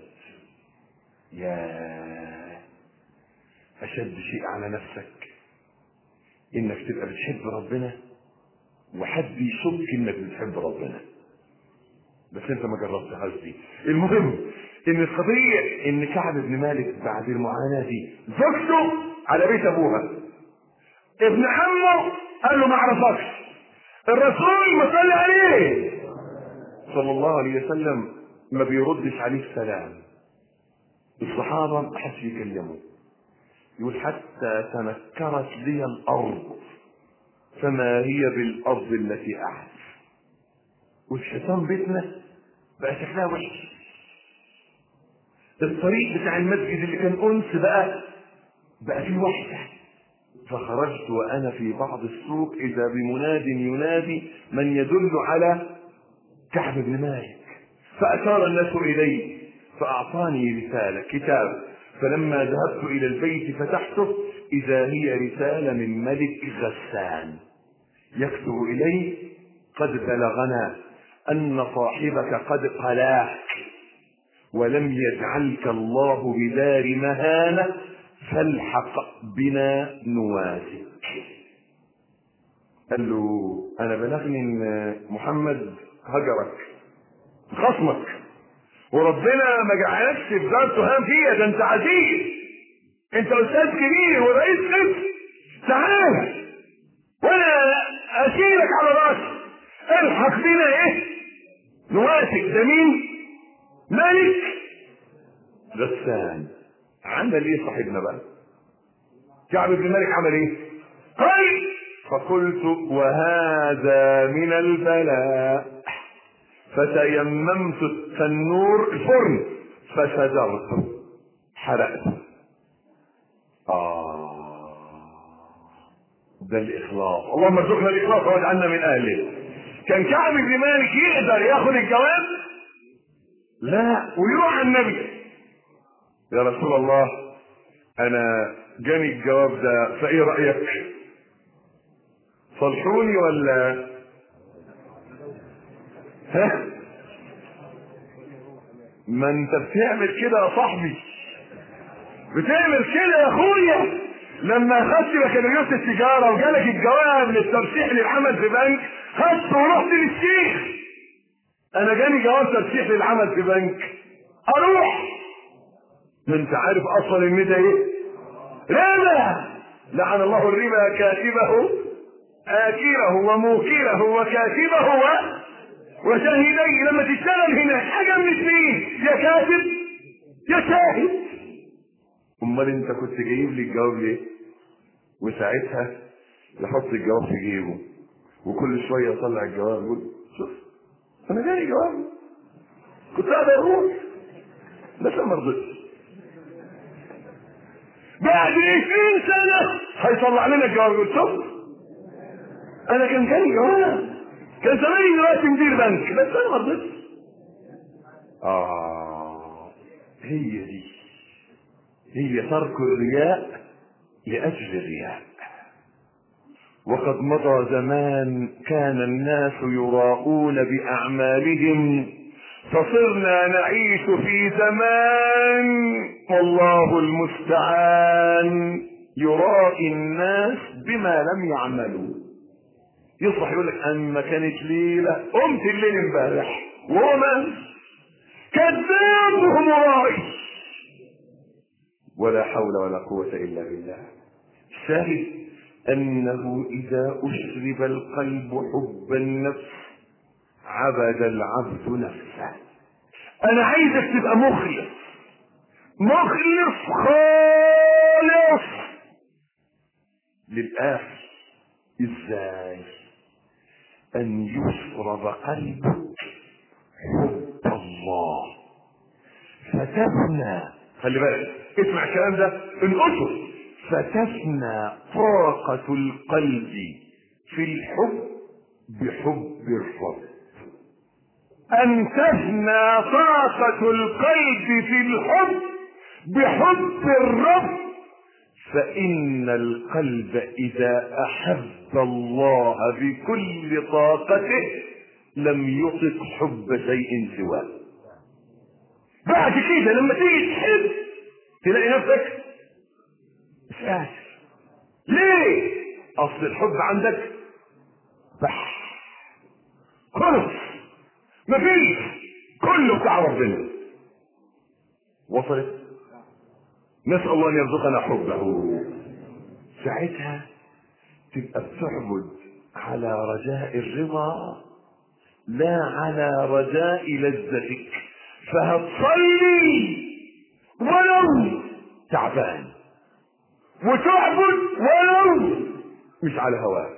يا اشد شيء على نفسك انك تبقى بتحب ربنا وحد يشك انك بتحب ربنا، بس انت ما جربتهاش دي. المهم ان القضيه ان كعب بن مالك بعد المعاناه دي زوجته على بيت ابوها، ابن عمه قال له ما اعرفكش، الرسول ما صلى عليه صلى الله عليه وسلم ما بيردش عليه السلام، الصحابه ما حدش يكلمه، يقول حتى تنكرت لي الارض فما هي بالارض التي اعرف. والشيطان بيتنا بقى شكلها وحش، الطريق بتاع المسجد اللي كان انس بقى فيه وحشه. فخرجت وانا في بعض السوق اذا بمناد ينادي من يدل على كعب بن مالك، فاشار الناس الي فاعطاني رساله كتاب، فلما ذهبت الى البيت فتحته اذا هي رساله من ملك غسان يكتب اليه قد بلغنا ان صاحبك قد قلاك ولم يجعلك الله بدار مهانه فالحق بنا نواسك. قال له انا بلغني ان محمد هجرك خصمك وربنا ما جعلكش في دار تهام فيها، ده انت عزيز، انت استاذ كبير ورئيس قسم، تعال وانا اشيلك على راسي، الحق بنا نواسك. ده مين؟ ملك غسان. عمل ايه صاحبنا بقى؟ كعب بن مالك عمل ايه؟ قال فقلت وهذا من البلاء فتيممت التنور الفرن فشجرت حرقت. ده الاخلاص، اللهم ارزقنا الاخلاص واجعلنا من اهله. كان كعب بن مالك يقدر ياخذ الجواب؟ لا، ويروح على النبي يا رسول الله انا جاني الجواب ده فايه رايك؟ صلحوني ولا ها؟ ما انت بتعمل كده يا صاحبي، بتعمل كده يا اخويا، لما خدت بكالوريوس التجاره وجالك الجواب للترشيح للعمل في بنك، خدت ورحت للشيخ، انا جاني جواب ترشيح للعمل في بنك، اروح؟ ما انت عارف اصلا ان ده ايه؟ ربا. لعن الله الربا كاتبه آكله وموكله وكاتبه وشاهديه. لما تشتغل هنا حاجه من اثنين، يا كاتب يا شاهد. امال انت كنت جايب لي الجواب ليه؟ وساعتها يحط الجواب في جيبه وكل شويه يطلع الجواب يقول شوف انا جاي جواب، كنت قاعد اروح بس ما رضيتش. بعد 20 سنه هيطلع لنا الجواب يقول شوف انا كان جاي جواب، كان زماني دلوقتي مدير بنك بس انا ما رضيتش. هي ترك الرياء لأجل الرياء. وقد مضى زمان كان الناس يراءون بأعمالهم، فصرنا نعيش في زمان والله المستعان يرائي الناس بما لم يعملوا. يصبح يقول لك اما كانت ليله قمت الليل امبارح وهو من كذاب ومرائي. ولا حول ولا قوه الا بالله. الشاهد انه اذا اشرب القلب حب النفس عبد العبد نفسه. انا عايزك تبقى مخلص خالص للاخر. ازاي؟ ان يشرب قلبك حب الله فتفنى. خلي بالك اسمع الكلام ده، الاسر فتفنى طاقة القلب في الحب بحب الرب. ان تفنى طاقة القلب في الحب بحب الرب، فإن القلب إذا أحب الله بكل طاقته لم يطق حب شيء سواه. بعد كده لما تيجي تحب تلاقي نفسك مش قادر. ليه؟ أصل الحب عندك بح خلص مفيش، كله بتاع ربنا. وصلت؟ نسأل الله أن يرزقنا حبه. ساعتها تبقى بتعبد على رجاء الرضا لا على رجاء لذتك، فهتصلي ولو تعبان وتعبد ولو مش على هواك،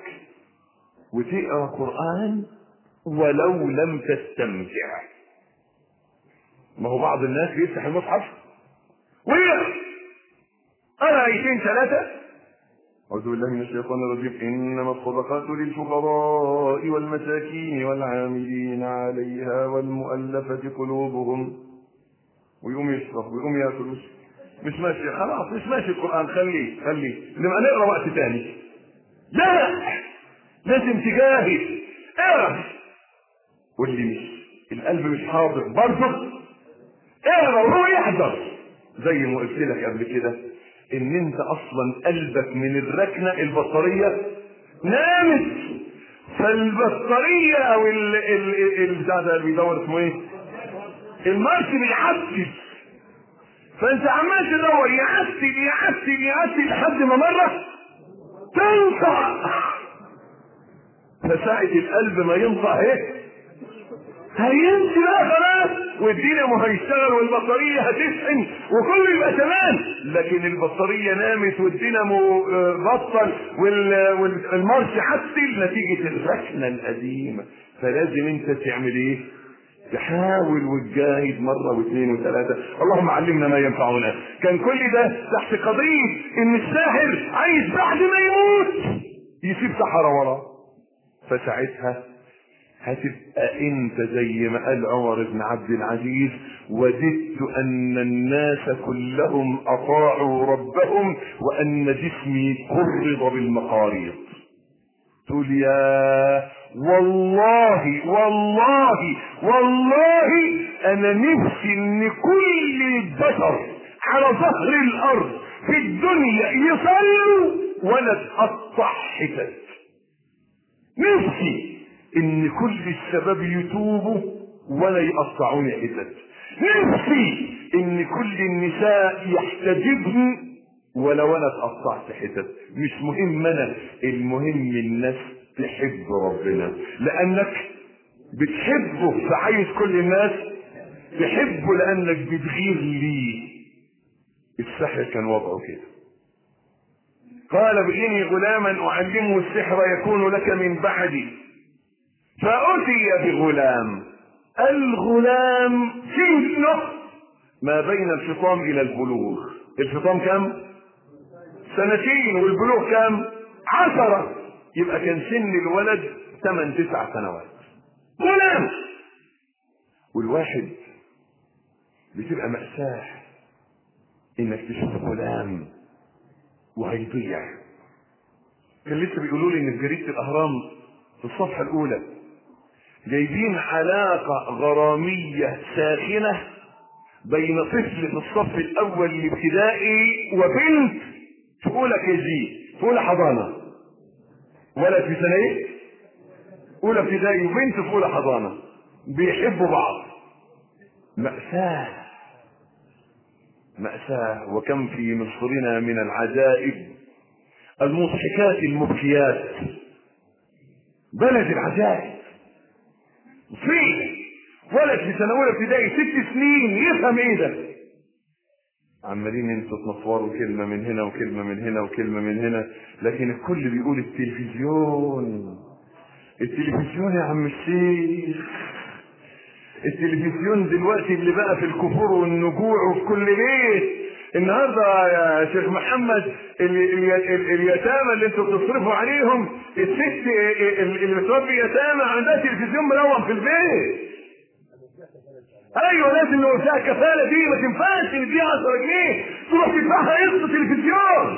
وتقرأ قرآن ولو لم تستمتع. ما هو بعض الناس بيفتح المصحف ويقرأ أنا آيتين 3 أعوذ بالله من الشيطان الرجيم إنما الصدقات للفقراء والمساكين والعاملين عليها والمؤلفة قلوبهم، ويقوم يشرب ويقوم ياكل. مش ماشي خلاص، مش ماشي القرآن، خليه نبقى نقرأ وقت تاني. لا لازم تجاهد اقرأ. واللي مش القلب مش حاضر برضه اقرأ وهو يحضر. زي ما قلت لك قبل كده ان انت اصلا قلبك من الركنه البطاريه نامت، فالبطاريه او البتاع ده اللي بيدور اسمه ايه؟ المارش بيعسل، فانت عمال تدور يعسل لحد ما مره تنطق. فساعة القلب ما ينطق ايه؟ هيمشي بقى خلاص، والدينامو هيشتغل والبطاريه هتشحن وكله يبقى تمام. لكن البطاريه نامت والدينامو بطل والمارش عسل نتيجه الركنه القديمه. فلازم انت تعمل ايه؟ تحاول وتجاهد مره واثنين وثلاثه. اللهم علمنا ما ينفعنا. كان كل ده تحت قضيه ان الساحر عايز بعد ما يموت يسيب سحره وراه. فساعتها هتبقى انت زي ما قال عمر بن عبد العزيز وددت ان الناس كلهم اطاعوا ربهم وان جسمي قرض بالمقاريض. تقول يا والله انا نفسي ان كل البشر على ظهر الارض في الدنيا يصلوا ولا تقطع حتت. نفسي ان كل الشباب يتوبوا ولا يقطعوني حتت. نفسي ان كل النساء يحتجبن ولو انا اتقطعت حتت. مش مهم انا، المهم الناس تحب ربنا، لانك بتحبه فعايز كل الناس تحبه لانك بتغير ليه. السحر كان وضعه كده. قال ابغني غلاما اعلمه السحر يكون لك من بعدي، فأتي بغلام. الغلام سنه ما بين الفطام الى البلوغ. الفطام كم؟ 2 والبلوغ كم؟ 10. يبقى كان سن الولد 8-9 سنوات. غلام. والواحد بتبقى مأساة انك تشوف غلام وهيضيع. كان لسه بيقولوا لي ان في جريدة الاهرام في الصفحة الاولى جايبين علاقة غرامية ساخنة بين طفل في الصف الاول الابتدائي وبنت في اولى KG، في اولى حضانة. ولد في سنة ايه؟ اولى ابتدائي وبنت في اولى حضانة بيحبوا بعض. مأساة مأساة. وكم في مصرنا من العجائب المضحكات المبكيات. بلد العجائب. في ولد في سنة اولى ابتدائي 6 سنين يفهم ايه ده؟ عمالين انتوا تنصوروا كلمة من هنا وكلمة من هنا وكلمة من هنا، لكن الكل بيقول التلفزيون. التلفزيون يا عم الشيخ، التلفزيون دلوقتي اللي بقى في الكفور والنجوع وفي كل بيت. النهارده يا شيخ محمد اليتامى اللي انتوا بتصرفوا عليهم، الست اللي بتربي يتامى عندها تلفزيون ملون في البيت. ايوه لازم لو فيها كفاله دي ما تنفعش نديها 10 جنيه تروح تدفعها قسط تلفزيون.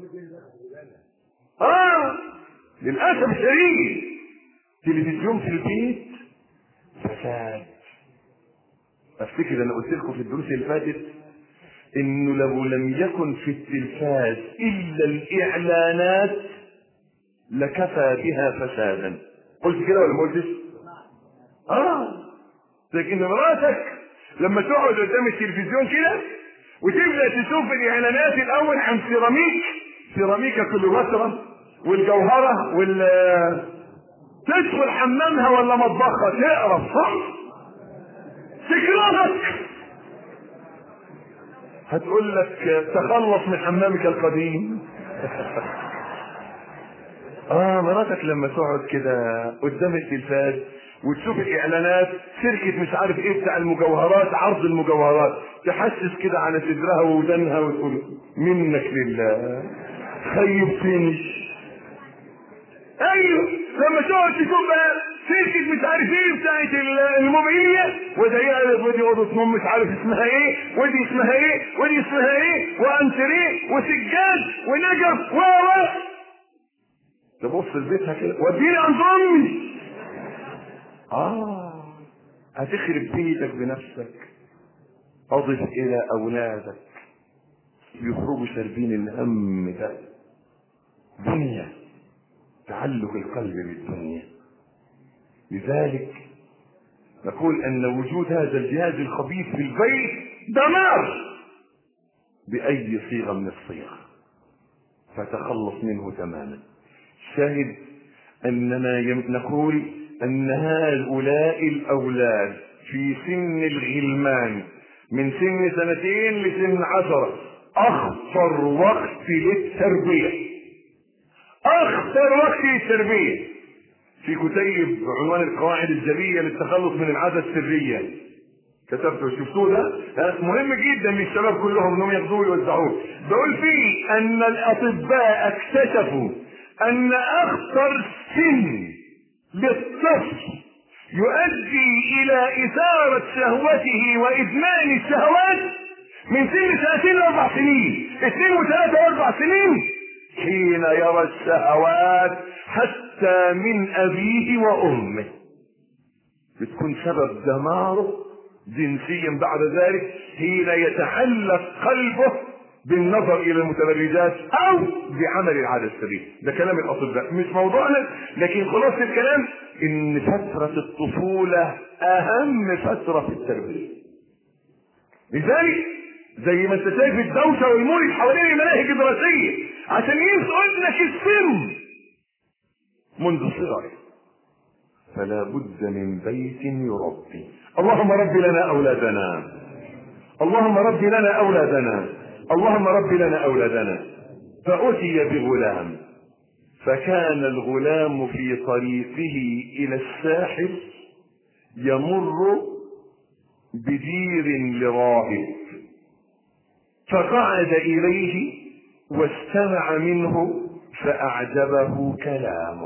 للاسف الشديد تلفزيون في البيت فساد. افتكر انا قلت لكم في الدروس اللي فاتت انه لو لم يكن في التلفاز الا الاعلانات لكفى بها فسادا. قلت كده ولا ما قلتش؟ لكن مراتك لما تقعد قدام التلفزيون كده وتبدا تشوف الاعلانات الاول عن سيراميكا كليوباترا والجوهره تدخل حمامها ولا مطبخها تقرف صح؟ تكرهك، هتقول لك تخلص من حمامك القديم. مراتك لما تقعد كده قدام التلفاز وتشوف الاعلانات شركة مش عارف ايه بتاع المجوهرات، عرض المجوهرات، تحسس كده على صدرها وودنها وتقول منك لله خيبتني. ايوه لما تقعد تشوف بقى شركة مش عارف ايه بتاعت الموبيلية، ودي اوضة نوم مش عارف اسمها ايه، ودي اسمها ايه، ودي اسمها ايه، وانتريه وسجاد ونجف تبص لبيتها كده وديني عند امي. هتخرب بيتك بنفسك. اضف الى اولادك يخرجوا شاربين الهم ده. دنيا، تعلق القلب بالدنيا. لذلك نقول ان وجود هذا الجهاز الخبيث في البيت دمار باي صيغه من الصيغ، فتخلص منه تماما. شاهد اننا نقول ان هؤلاء الاولاد في سن الغلمان من سن 2 لسن 10 اخطر وقت للتربيه. اخطر وقت للتربيه. في كتيب عنوان القواعد الجليه للتخلص من العاده السريه كتبته شفتوه ده؟ مهم جدا للشباب كلهم انهم ياخذوه ويوزعوه. بقول فيه ان الاطباء اكتشفوا ان اخطر سن للطفل يؤدي الى اثارة شهوته وادمان الشهوات من سن 3 ل4 سنين، 2 و3 و4 سنين، حين يرى الشهوات حتى من ابيه وامه، بتكون سبب دماره جنسيا بعد ذلك حين يتعلق قلبه بالنظر الى المتبرجات او بعمل العادة السبيل. ده كلام الاطباء مش موضوعنا، لكن خلاصة الكلام ان فترة الطفولة اهم فترة في التربية. لذلك زي ما انت شايف الدوشة والمولد حوالين المناهج الدراسية عشان يسأل لك السن منذ الصغر، فلا بد من بيت يربي. اللهم رب لنا اولادنا، اللهم رب لنا اولادنا، اللهم رب لنا اولادنا. فأتي بغلام، فكان الغلام في طريقه الى الساحر يمر بدير لراهب، فقعد اليه واستمع منه فاعجبه كلامه.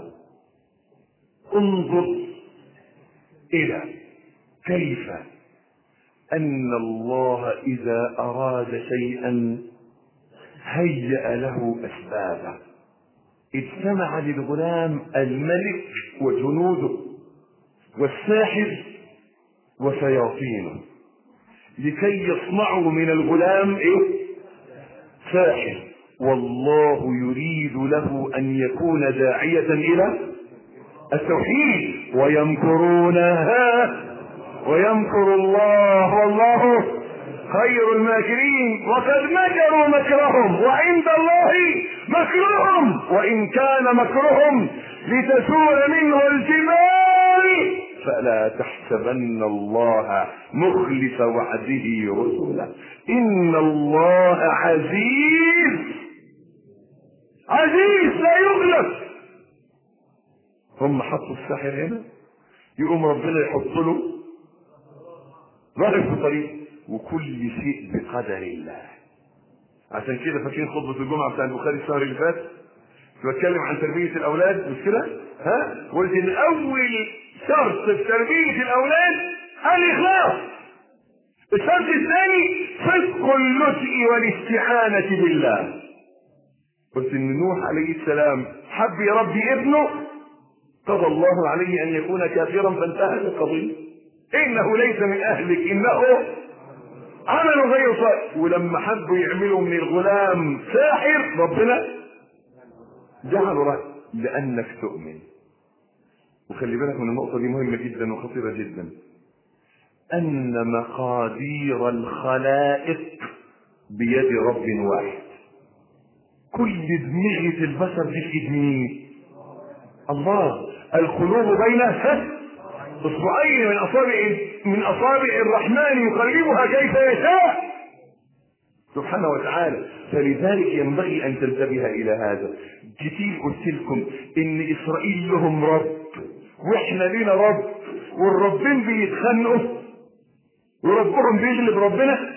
انظر الى كيف ان الله اذا اراد شيئا هيأ له اسبابه. اجتمع للغلام الملك وجنوده والساحر وشياطينه لكي يصنعوا من الغلام ساحر، والله يريد له ان يكون داعية الى التوحيد. ويمكرونها ويمكر الله والله خير الماكرين. وقد مكروا مكرهم وعند الله مكرهم وإن كان مكرهم لتزول منه الجبال فلا تحسبن الله مخلف وعده رسله إن الله عزيز لا يغلب. هم حطوا الساحر هنا، يقوم ربنا يحط له راهب في طريق، وكل شيء بقدر الله. عشان كده فاكرين خطبة الجمعة بتاع البخاري الشهر اللي فات بتكلم عن تربية الأولاد، مش كده؟ قلت إن أول شرط في تربية الأولاد الإخلاص. الشرط الثاني صدق اللجء والاستعانة بالله. قلت إن نوح عليه السلام حب يربي ابنه، قضى الله عليه أن يكون كافرا فانتهت القضية. إنه ليس من أهلك إنه عمل غير صالح. ولما حبوا يعملوا من الغلام ساحر ربنا جعله رأي لأنك تؤمن. وخلي بالك من النقطة دي مهمة جدا وخطيرة جدا، أن مقادير الخلائق بيد رب واحد. كل دماغة البشر دي في ايد مين؟ الله. القلوب بين اصبعين من اصابع الرحمن يقلبها كيف يشاء سبحانه وتعالى. فلذلك ينبغي ان تنتبه الى هذا. كتير قلت لكم ان اسرائيل لهم رب واحنا لنا رب، والربين بيتخانقوا وربهم بيغلب ربنا.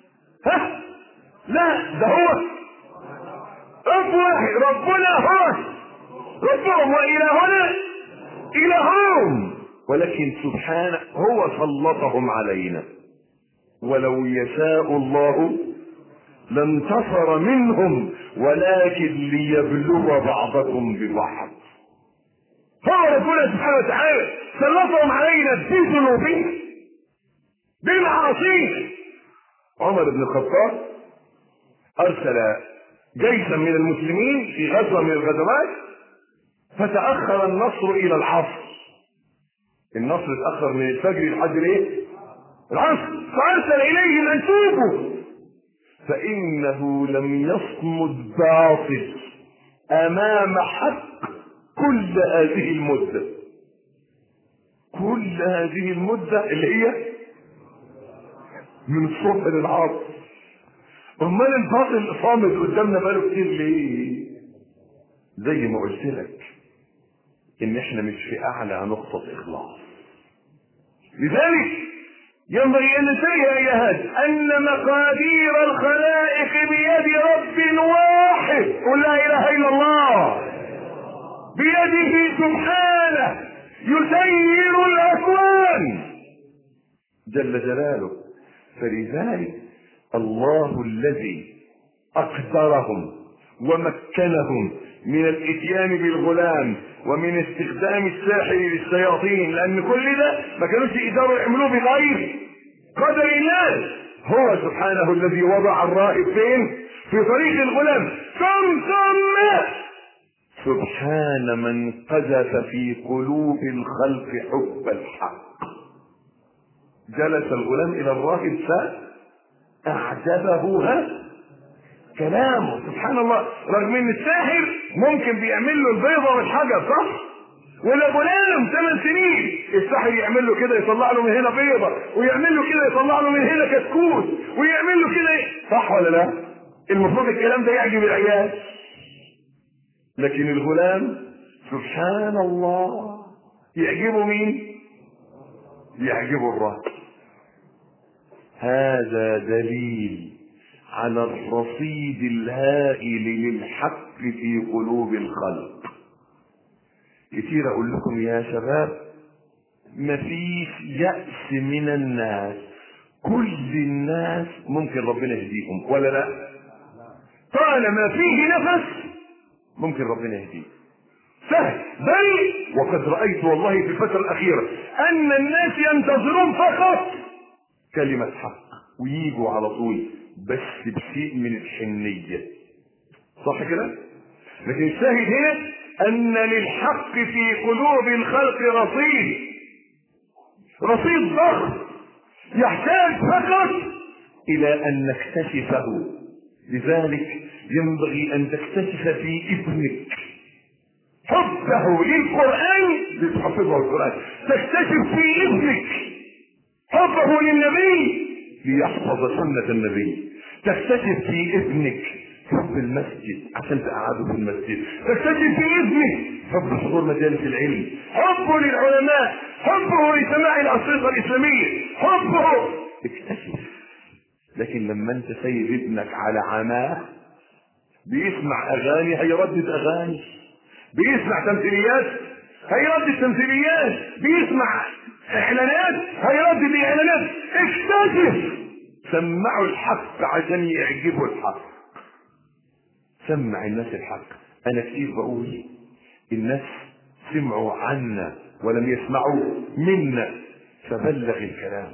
لا، ده هو رب واحد، ربنا هو ربهم وإلهنا إلههم، ولكن سبحانه هو سلطهم علينا. ولو يشاء الله لانتصر منهم ولكن ليبلو بعضكم ببعض. هو ربنا سبحانه وتعالى سلطهم علينا بذنوبهم بالمعاصي. عمر بن الخطاب أرسل جيشا من المسلمين في غزوة من الغزوات، فتأخر النصر إلى العصر. النصر اتأخر من الفجر لحد العصر، فأرسل إليهم أن توبوا، فإنه لم يصمد باطل أمام حق كل هذه المدة. كل هذه المدة اللي هي من الصبح للعصر. امال الباطل صامد قدامنا بقاله كتير ليه؟ زي ما قلت لك ان احنا مش في اعلى نقطة اخلاص. لذلك ينبغي ان ننتبه الى هذا، ان مقادير الخلائق بيد رب واحد، قل لا اله الا الله، بيده سبحانه يسير الاكوان جل جلاله. فلذلك الله الذي اقدرهم ومكنهم من الاتيان بالغلام ومن استخدام الساحر للشياطين، لان كل ده ما كانوش يقدروا يعملوه بغير قدر الله. هو سبحانه الذي وضع الراهب فين؟ في طريق الغلام ثم سبحان من قذف في قلوب الخلق حب الحق. جلس الغلام الى الراهب فاعجبه كلامه. سبحان الله، رغم ان الساحر ممكن بيعمل له البيضه والحجر صح، والغلام 8 سنين الساحر يعمل له كده يطلع له من هنا بيضه، ويعمل له كده يطلع له من هنا كتكوت، ويعمل له كده صح ولا لا؟ المفروض الكلام ده يعجب العيال، لكن الغلام سبحان الله يعجبه مين؟ يعجبه الراهب. هذا دليل على الرصيد الهائل للحق في قلوب الخلق. كتير اقول لكم يا شباب مفيش يأس من الناس، كل الناس ممكن ربنا يهديهم ولا لا؟ طالما فيه نفس ممكن ربنا يهديه، سهل. بل وقد رأيت والله في الفترة الأخيرة أن الناس ينتظرون فقط كلمة حق وييجوا على طول، بس بشيء من الحنية، صح كده؟ لكن الشاهد هنا أن للحق في قلوب الخلق رصيد ضخم يحتاج فقط إلى أن نكتشفه. لذلك ينبغي أن تكتشف في ابنك حبه للقرآن لتحفظه القرآن، تكتشف في ابنك حبه للنبي ليحفظ سنة النبي، تكتشف في ابنك حب المسجد عشان تقعده في المسجد، تكتشف في ابنك حب حضور مجالس العلم، حبه للعلماء، حبه لسماع الأنشطة الإسلامية، حبه اكتشف. لكن لما انت سايب ابنك على عماه بيسمع اغاني هيردد اغاني، بيسمع تمثيليات هيردد تمثيليات، بيسمع اعلانات هيردد اعلانات، اكتشف. سمعوا الحق عشان يعجبوا الحق، سمع الناس الحق. انا كتير بقول الناس سمعوا عنا ولم يسمعوا منا، فبلغ الكلام.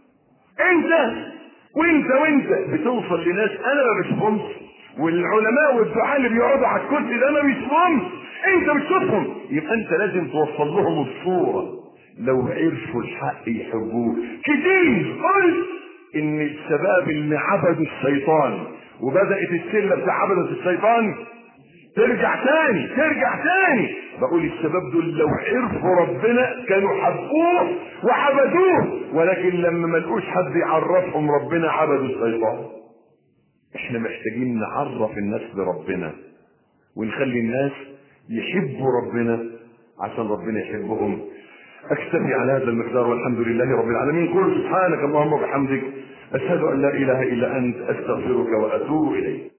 وانت بتوصل لناس انا ما بشوفهمش، والعلماء والدعاء اللي بيقعدوا على الكرسي ده ما بيشوفهمش، انت بتشوفهم، يبقى انت لازم توصل لهم الصورة. لو عرفوا الحق يحبوه. كتير قلت ان الشباب اللي عبدوا الشيطان وبدأت السلة بتاع عبدة الشيطان ترجع تاني، بقول الشباب دول لو عرفوا ربنا كانوا حبوه وعبدوه، ولكن لما ما لقوش حد يعرفهم ربنا عبدوا الشيطان. احنا محتاجين نعرف الناس بربنا ونخلي الناس يحبوا ربنا عشان ربنا يحبهم. اكتفي على هذا المقدار والحمد لله رب العالمين. قل سبحانك اللهم وبحمدك، اشهد ان لا اله الا انت، استغفرك واتوب اليك.